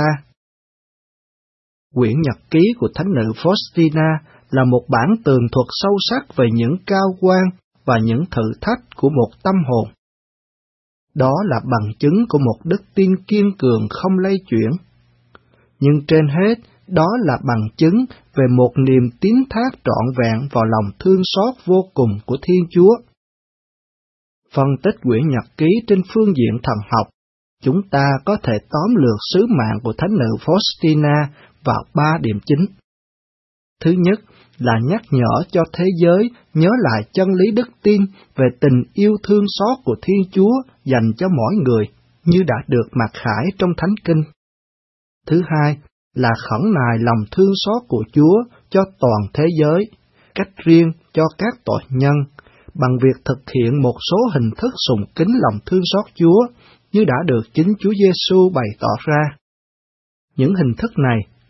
Quyển nhật ký của Thánh nữ Faustina là một bản tường thuật sâu sắc về những cao quan và những thử thách của một tâm hồn. Đó là bằng chứng của một đức tin kiên cường không lay chuyển. Nhưng trên hết, đó là bằng chứng về một niềm tín thác trọn vẹn vào lòng thương xót vô cùng của Thiên Chúa. Phân tích quyển nhật ký trên phương diện thần học, chúng ta có thể tóm lược sứ mạng của Thánh nữ Faustina vào 3 điểm chính. Thứ nhất là nhắc nhở cho thế giới nhớ lại chân lý đức tin về tình yêu thương xót của Thiên Chúa dành cho mỗi người, như đã được mặc khải trong Thánh Kinh. Thứ hai là khẩn nài lòng thương xót của Chúa cho toàn thế giới, cách riêng cho các tội nhân, bằng việc thực hiện một số hình thức sùng kính lòng thương xót Chúa, như đã được chính Chúa Giêsu bày tỏ ra. Những hình thức này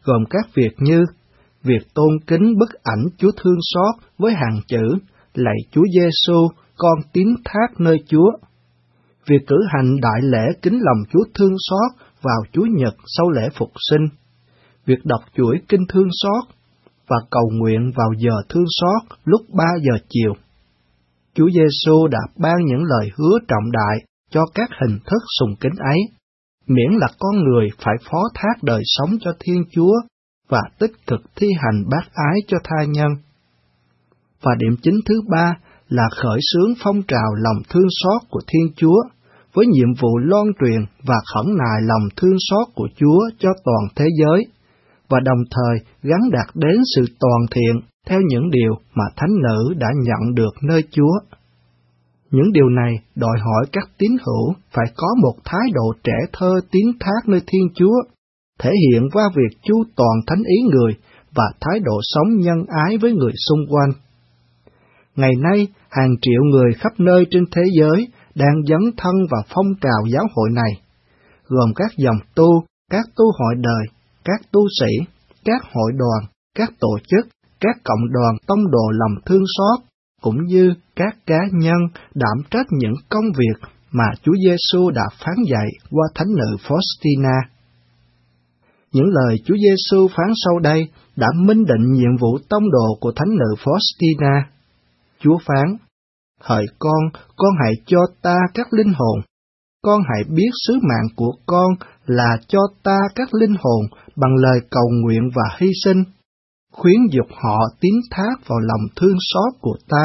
gồm các việc như việc tôn kính bức ảnh Chúa thương xót với hàng chữ lạy Chúa Giêsu, con tín thác nơi Chúa, việc cử hành đại lễ kính lòng Chúa thương xót vào Chủ nhật sau lễ phục sinh, việc đọc chuỗi kinh thương xót và cầu nguyện vào giờ thương xót lúc 3 giờ chiều. Chúa Giêsu đã ban những lời hứa trọng đại cho các hình thức sùng kính ấy, miễn là con người phải phó thác đời sống cho Thiên Chúa và tích cực thi hành bác ái cho tha nhân. Và điểm chính thứ 3 là khởi xướng phong trào lòng thương xót của Thiên Chúa, với nhiệm vụ loan truyền và khẩn nài lòng thương xót của Chúa cho toàn thế giới, và đồng thời gắn đạt đến sự toàn thiện theo những điều mà thánh nữ đã nhận được nơi Chúa. Những điều này đòi hỏi các tín hữu phải có một thái độ trẻ thơ tín thác nơi Thiên Chúa, thể hiện qua việc chu toàn thánh ý người và thái độ sống nhân ái với người xung quanh. Ngày nay, hàng triệu người khắp nơi trên thế giới đang dấn thân vào phong trào giáo hội này, gồm các dòng tu, các tu hội đời, các tu sĩ, các hội đoàn, các tổ chức, các cộng đoàn tông đồ lòng thương xót, cũng như các cá nhân đảm trách những công việc mà Chúa Giêsu đã phán dạy qua thánh nữ Faustina. Những lời Chúa Giêsu phán sau đây đã minh định nhiệm vụ tông đồ của thánh nữ Faustina. Chúa phán: Hỡi con hãy cho ta các linh hồn. Con hãy biết sứ mạng của con là cho ta các linh hồn bằng lời cầu nguyện và hy sinh, khuyến dục họ tín thác vào lòng thương xót của ta.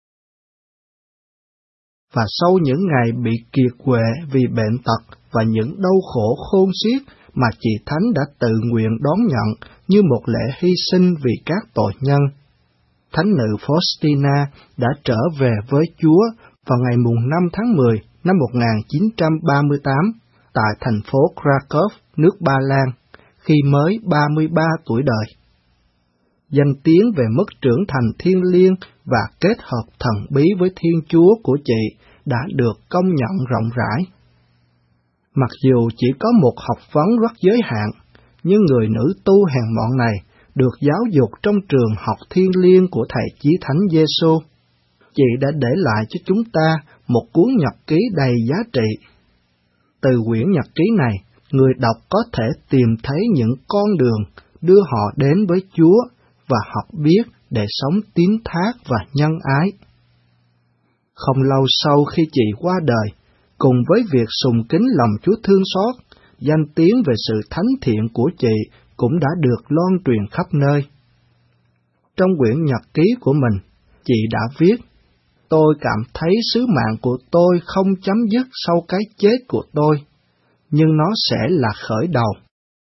Và sau những ngày bị kiệt quệ vì bệnh tật và những đau khổ khôn xiết mà chị Thánh đã tự nguyện đón nhận như một lễ hy sinh vì các tội nhân, thánh nữ Faustina đã trở về với Chúa vào ngày mùng 5 tháng 10 năm 1938 tại thành phố Krakow, nước Ba Lan, khi mới 33 tuổi đời. Danh tiếng về mức trưởng thành thiêng liêng và kết hợp thần bí với Thiên Chúa của chị đã được công nhận rộng rãi. Mặc dù chỉ có một học vấn rất giới hạn, nhưng người nữ tu hèn mọn này được giáo dục trong trường học thiêng liêng của Thầy Chí Thánh Giêsu. Chị đã để lại cho chúng ta một cuốn nhật ký đầy giá trị. Từ quyển nhật ký này, người đọc có thể tìm thấy những con đường đưa họ đến với Chúa và học biết để sống tín thác và nhân ái. Không lâu sau khi chị qua đời, cùng với việc sùng kính lòng Chúa thương xót, danh tiếng về sự thánh thiện của chị cũng đã được loan truyền khắp nơi. Trong quyển nhật ký của mình, chị đã viết: Tôi cảm thấy sứ mạng của tôi không chấm dứt sau cái chết của tôi, nhưng nó sẽ là khởi đầu.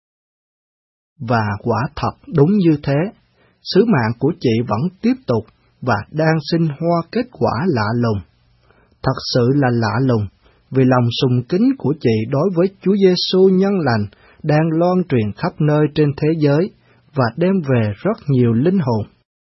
Và quả thật đúng như thế, sứ mạng của chị vẫn tiếp tục và đang sinh hoa kết quả lạ lùng. Thật sự là lạ lùng, vì lòng sùng kính của chị đối với Chúa Giêsu nhân lành đang loan truyền khắp nơi trên thế giới và đem về rất nhiều linh hồn.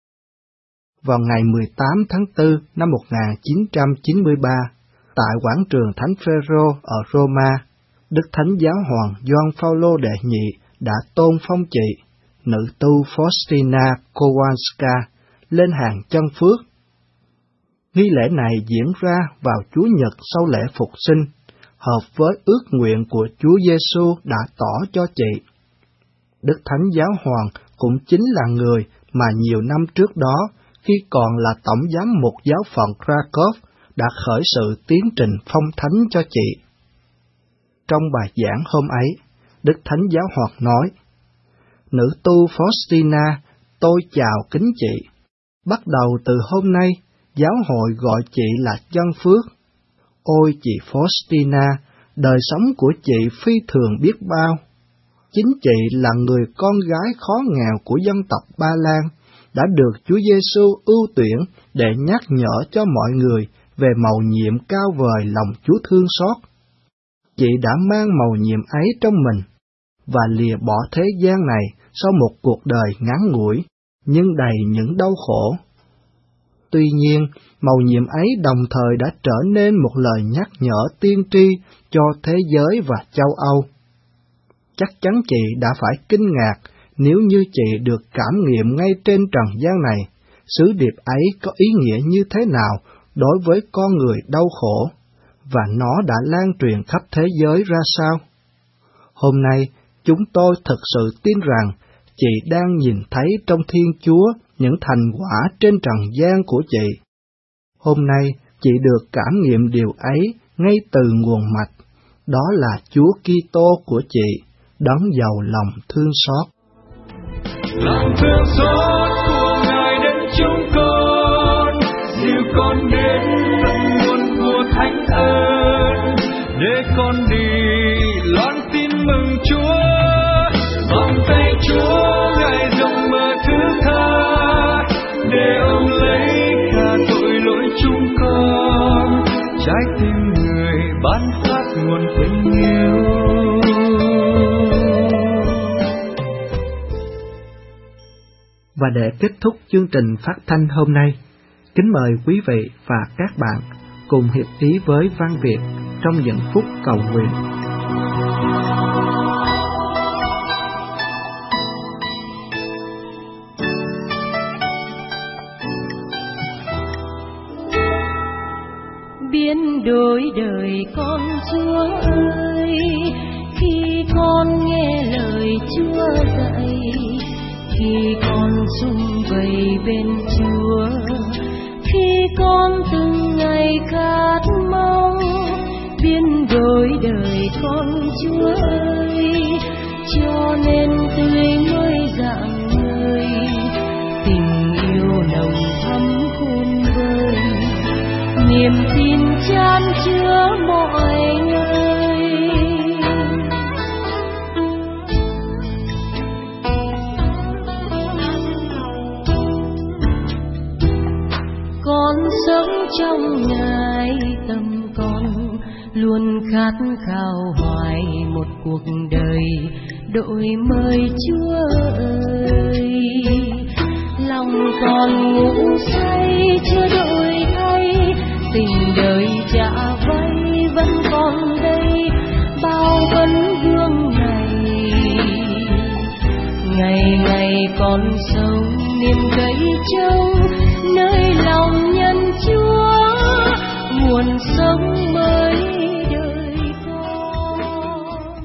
Vào ngày 18 tháng 4 năm 1993, tại quảng trường Thánh Phêrô ở Roma, Đức Thánh Giáo hoàng Gioan Phaolô đệ nhị đã tôn phong chị, nữ tu Faustina Kowalska, lên hàng chân phước. Nghi lễ này diễn ra vào Chủ nhật sau lễ phục sinh, hợp với ước nguyện của Chúa Giêsu đã tỏ cho chị. Đức Thánh Giáo hoàng cũng chính là người mà nhiều năm trước đó, khi còn là tổng giám mục giáo phận Krakow, đã khởi sự tiến trình phong thánh cho chị. Trong bài giảng hôm ấy, Đức Thánh Giáo hoàng nói: Nữ tu Faustina, tôi chào kính chị. Bắt đầu từ hôm nay, giáo hội gọi chị là chân phước. Ôi chị Faustina, đời sống của chị phi thường biết bao. Chính chị là người con gái khó nghèo của dân tộc Ba Lan, đã được Chúa Giêsu ưu tuyển để nhắc nhở cho mọi người về mầu nhiệm cao vời lòng Chúa thương xót. Chị đã mang mầu nhiệm ấy trong mình, và lìa bỏ thế gian này sau một cuộc đời ngắn ngủi, nhưng đầy những đau khổ. Tuy nhiên, mầu nhiệm ấy đồng thời đã trở nên một lời nhắc nhở tiên tri cho thế giới và châu Âu. Chắc chắn chị đã phải kinh ngạc nếu như chị được cảm nghiệm ngay trên trần gian này, sứ điệp ấy có ý nghĩa như thế nào đối với con người đau khổ, và nó đã lan truyền khắp thế giới ra sao? Hôm nay, chúng tôi thực sự tin rằng chị đang nhìn thấy trong Thiên Chúa những thành quả trên trần gian của chị. Hôm nay, chị được cảm nghiệm điều ấy ngay từ nguồn mạch, đó là Chúa Kitô của chị, đấng giàu lòng thương xót. Lòng thương xót của Ngài đến chúng con, dìu con đến tận nguồn của thánh ơn, để con đi loan tin mừng Chúa. Vòng tay Chúa Ngài rộng mở thứ tha, để ông lấy cả tội lỗi chúng con, trái tim người ban phát nguồn tình yêu. Và để kết thúc chương trình phát thanh hôm nay, kính mời quý vị và các bạn cùng hiệp ý với Văn Việt trong những phút cầu nguyện. Biến đổi đời con Chúa ơi, khi con nghe lời Chúa dạy, khi con sum vầy bên Chúa, khi con từng ngày khát mong. Biến đổi đời con Chúa ơi, cho nên tươi mới rạng ngời, tình yêu nồng thắm khôn vơi, niềm tin chan chứa mọi nơi. Con sống trong Ngài, tâm con luôn khát khao hoài một cuộc đời đổi mới Chúa ơi. Lòng còn ngủ say chưa đổi thay, tình đời chả vay vẫn còn đây, bao vấn vương này. Ngày ngày còn sống niềm cậy trông, nơi lòng nhân Chúa, nguồn sống mới đời con.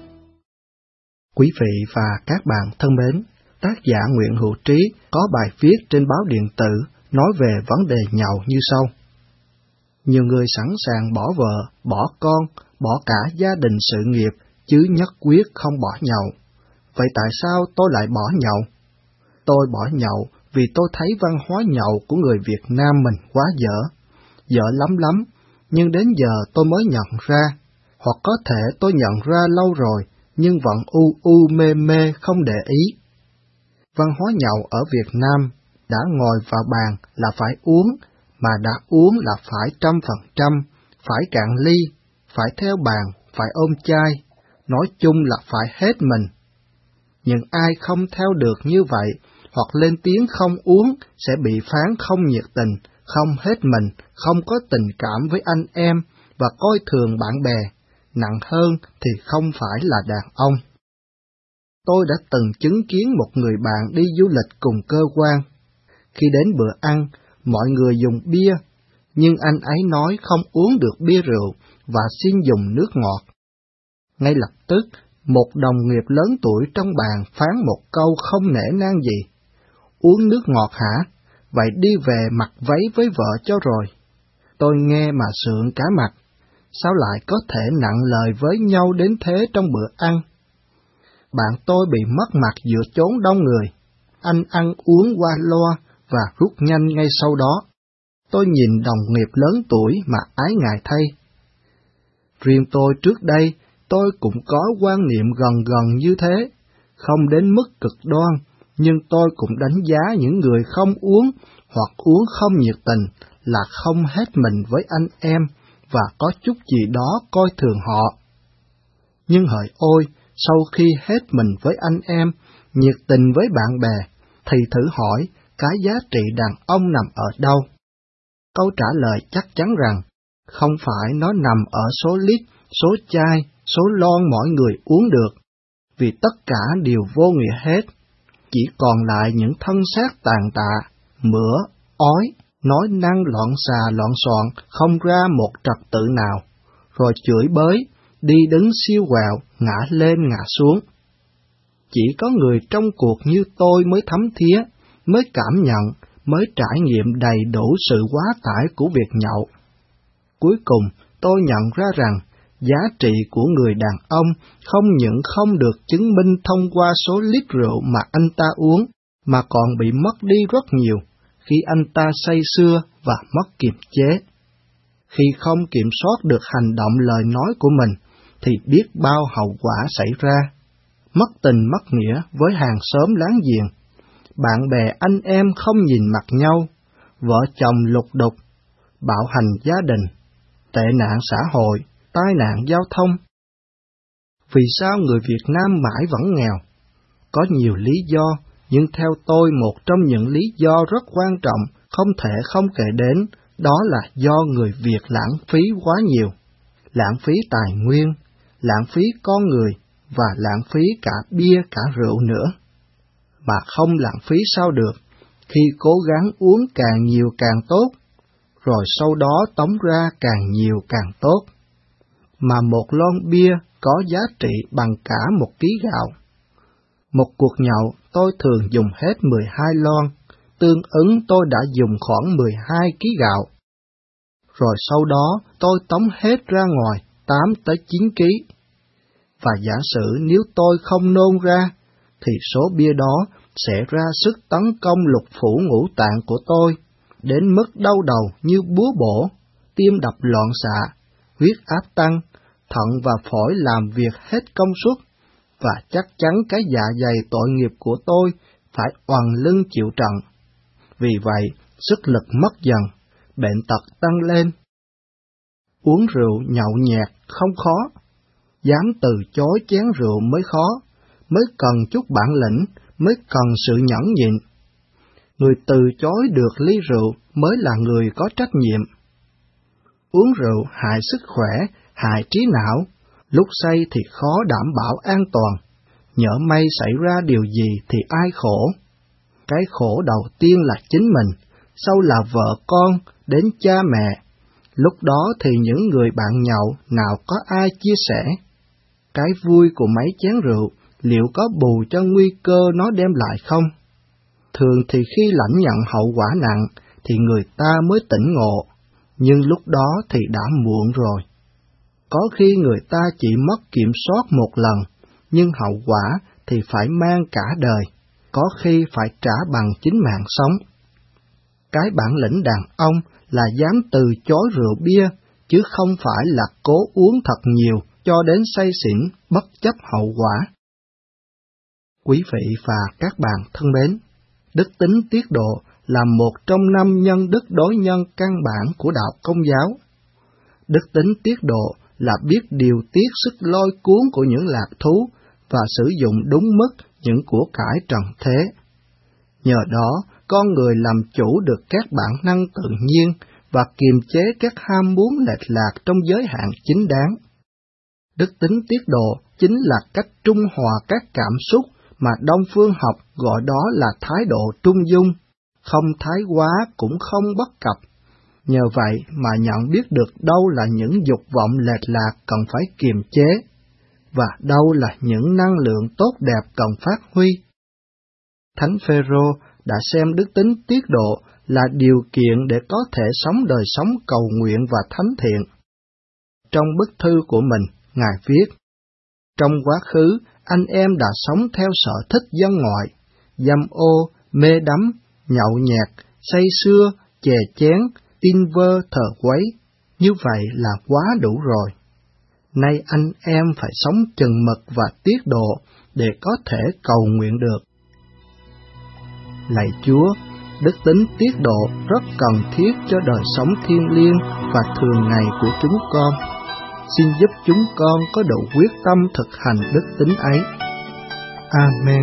Quý vị và các bạn thân mến, tác giả Nguyễn Hữu Trí có bài viết trên báo điện tử nói về vấn đề nhậu như sau. Nhiều người sẵn sàng bỏ vợ, bỏ con, bỏ cả gia đình sự nghiệp, chứ nhất quyết không bỏ nhậu. Vậy tại sao tôi lại bỏ nhậu? Tôi bỏ nhậu vì tôi thấy văn hóa nhậu của người Việt Nam mình quá dở lắm, nhưng đến giờ tôi mới nhận ra, hoặc có thể tôi nhận ra lâu rồi, nhưng vẫn mê không để ý. Văn hóa nhậu ở Việt Nam đã ngồi vào bàn là phải uống, mà đã uống là phải 100%, phải cạn ly, phải theo bàn, phải ôm chai, nói chung là phải hết mình. Nhưng ai không theo được như vậy, hoặc lên tiếng không uống, sẽ bị phán không nhiệt tình, không hết mình, không có tình cảm với anh em, và coi thường bạn bè, nặng hơn thì không phải là đàn ông. Tôi đã từng chứng kiến một người bạn đi du lịch cùng cơ quan. Khi đến bữa ăn, mọi người dùng bia, nhưng anh ấy nói không uống được bia rượu và xin dùng nước ngọt. Ngay lập tức, một đồng nghiệp lớn tuổi trong bàn phán một câu không nể nang gì. Uống nước ngọt hả? Vậy đi về mặc váy với vợ cho rồi. Tôi nghe mà sượng cả mặt. Sao lại có thể nặng lời với nhau đến thế trong bữa ăn? Bạn tôi bị mất mặt giữa chốn đông người. Anh ăn uống qua loa và rút nhanh ngay sau đó. Tôi nhìn đồng nghiệp lớn tuổi mà ái ngại thay. Riêng tôi trước đây, tôi cũng có quan niệm gần như thế, không đến mức cực đoan, nhưng tôi cũng đánh giá những người không uống hoặc uống không nhiệt tình là không hết mình với anh em và có chút gì đó coi thường họ. Nhưng hỡi ôi, sau khi hết mình với anh em, nhiệt tình với bạn bè, thì thử hỏi cái giá trị đàn ông nằm ở đâu? Câu trả lời chắc chắn rằng, không phải nó nằm ở số lít, số chai, số lon mỗi người uống được, vì tất cả đều vô nghĩa hết, chỉ còn lại những thân xác tàn tạ, mửa, ói, nói năng loạn xà loạn soạn, không ra một trật tự nào, rồi chửi bới, đi đứng siêu quẹo, ngã lên ngã xuống. Chỉ có người trong cuộc như tôi mới thấm thía, mới cảm nhận, mới trải nghiệm đầy đủ sự quá tải của việc nhậu. Cuối cùng, tôi nhận ra rằng, giá trị của người đàn ông không những không được chứng minh thông qua số lít rượu mà anh ta uống, mà còn bị mất đi rất nhiều khi anh ta say sưa và mất kiềm chế. Khi không kiểm soát được hành động lời nói của mình, thì biết bao hậu quả xảy ra. Mất tình mất nghĩa với hàng xóm láng giềng, bạn bè anh em không nhìn mặt nhau, vợ chồng lục đục, bạo hành gia đình, tệ nạn xã hội, tai nạn giao thông. Vì sao người Việt Nam mãi vẫn nghèo? Có nhiều lý do, nhưng theo tôi một trong những lý do rất quan trọng không thể không kể đến, đó là do người Việt lãng phí quá nhiều. Lãng phí tài nguyên, lãng phí con người và lãng phí cả bia cả rượu nữa. Mà không lãng phí sao được, khi cố gắng uống càng nhiều càng tốt, rồi sau đó tống ra càng nhiều càng tốt. Mà một lon bia có giá trị bằng cả 1 ký gạo. Một cuộc nhậu tôi thường dùng hết 12 lon, tương ứng tôi đã dùng khoảng 12 ký gạo. Rồi sau đó tôi tống hết ra ngoài 8 tới 9 ký. Và giả sử nếu tôi không nôn ra, thì số bia đó sẽ ra sức tấn công lục phủ ngũ tạng của tôi, đến mức đau đầu như búa bổ, tim đập loạn xạ, huyết áp tăng, thận và phổi làm việc hết công suất, và chắc chắn cái dạ dày tội nghiệp của tôi phải oằn lưng chịu trận. Vì vậy, sức lực mất dần, bệnh tật tăng lên. Uống rượu nhậu nhẹt không khó, dám từ chối chén rượu mới khó, mới cần chút bản lĩnh, mới cần sự nhẫn nhịn. Người từ chối được ly rượu mới là người có trách nhiệm. Uống rượu hại sức khỏe, hại trí não, lúc say thì khó đảm bảo an toàn, nhỡ may xảy ra điều gì thì ai khổ. Cái khổ đầu tiên là chính mình, sau là vợ con, đến cha mẹ. Lúc đó thì những người bạn nhậu nào có ai chia sẻ. Cái vui của mấy chén rượu liệu có bù cho nguy cơ nó đem lại không? Thường thì khi lãnh nhận hậu quả nặng thì người ta mới tỉnh ngộ, nhưng lúc đó thì đã muộn rồi. Có khi người ta chỉ mất kiểm soát một lần, nhưng hậu quả thì phải mang cả đời, có khi phải trả bằng chính mạng sống. Cái bản lĩnh đàn ông là dám từ chối rượu bia, chứ không phải là cố uống thật nhiều cho đến say xỉn bất chấp hậu quả. Quý vị và các bạn thân mến, đức tính tiết độ là một trong 5 nhân đức đối nhân căn bản của đạo Công giáo. Đức tính tiết độ là biết điều tiết sức lôi cuốn của những lạc thú và sử dụng đúng mức những của cải trần thế. Nhờ đó, con người làm chủ được các bản năng tự nhiên và kiềm chế các ham muốn lệch lạc trong giới hạn chính đáng. Đức tính tiết độ chính là cách trung hòa các cảm xúc mà Đông phương học gọi đó là thái độ trung dung, không thái quá cũng không bất cập. Nhờ vậy mà nhận biết được đâu là những dục vọng lệch lạc cần phải kiềm chế, và đâu là những năng lượng tốt đẹp cần phát huy. Thánh Phêrô đã xem đức tính tiết độ là điều kiện để có thể sống đời sống cầu nguyện và thánh thiện. Trong bức thư của mình, Ngài viết: trong quá khứ, anh em đã sống theo sở thích dân ngoại, dâm ô, mê đắm, nhậu nhẹt, say sưa, chè chén, tin vơ, thờ quấy. Như vậy là quá đủ rồi. Nay anh em phải sống chừng mực và tiết độ để có thể cầu nguyện được. Lạy Chúa, đức tính tiết độ rất cần thiết cho đời sống thiêng liêng và thường ngày của chúng con. Xin giúp chúng con có đủ quyết tâm thực hành đức tính ấy. Amen.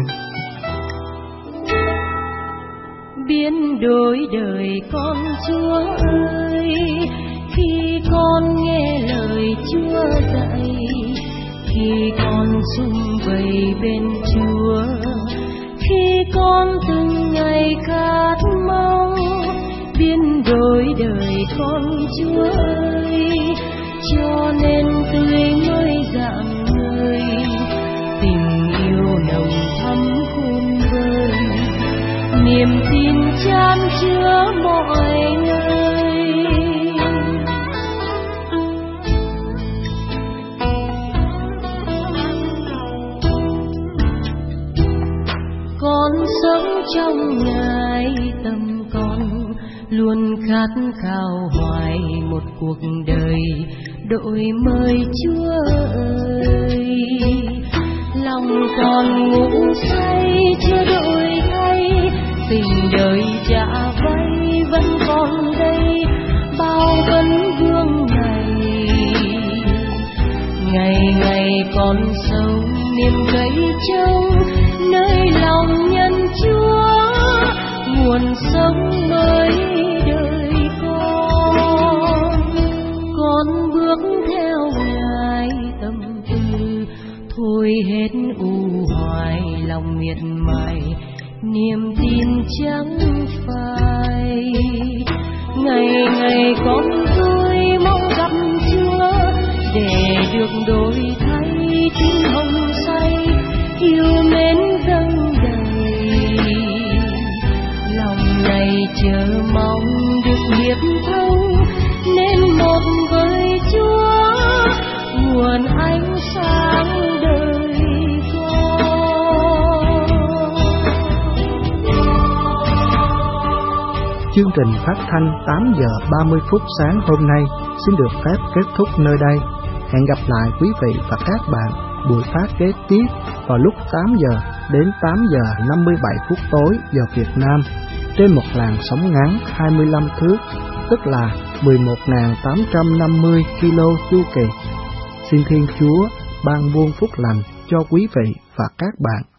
Biến đổi đời con Chúa ơi, khi con nghe lời Chúa dạy, khi con sum vầy bên Chúa, khi con từng ngày khát mong biến đổi đời con Chúa ơi, cho nên tươi mới rạng ngời, tình yêu nồng thắm khôn vơi, niềm tin chan chứa mọi nơi. Con sống trong ngày tâm con luôn khát khao hoài một cuộc đời đổi mới Chúa ơi, lòng còn ngủ say chưa đổi thay, tình đời chả vay vẫn còn đây, bao vấn vương ngày ngày còn sống niềm cậy trông nơi lòng nhân Chúa, nguồn sống mới đời con bước theo Ngài tâm tư, thôi hết u hoài lòng miệt mài, niềm tin chẳng phai, ngày ngày con tôi mong gặp Chúa để được đổi thay tim hồng say, yêu mến dâng đầy, lòng này chờ mong được hiệp thông nên một với Chúa, nguồn ánh sáng đời con. Chương trình phát thanh 8 giờ 30 phút sáng hôm nay xin được phép kết thúc nơi đây. Hẹn gặp lại quý vị và các bạn buổi phát kế tiếp vào lúc 8 giờ đến 8 giờ 57 phút tối giờ Việt Nam trên một làn sóng ngắn 25 thước, tức là 11.850 km chu kỳ. Xin Thiên Chúa ban muôn phúc lành cho quý vị và các bạn.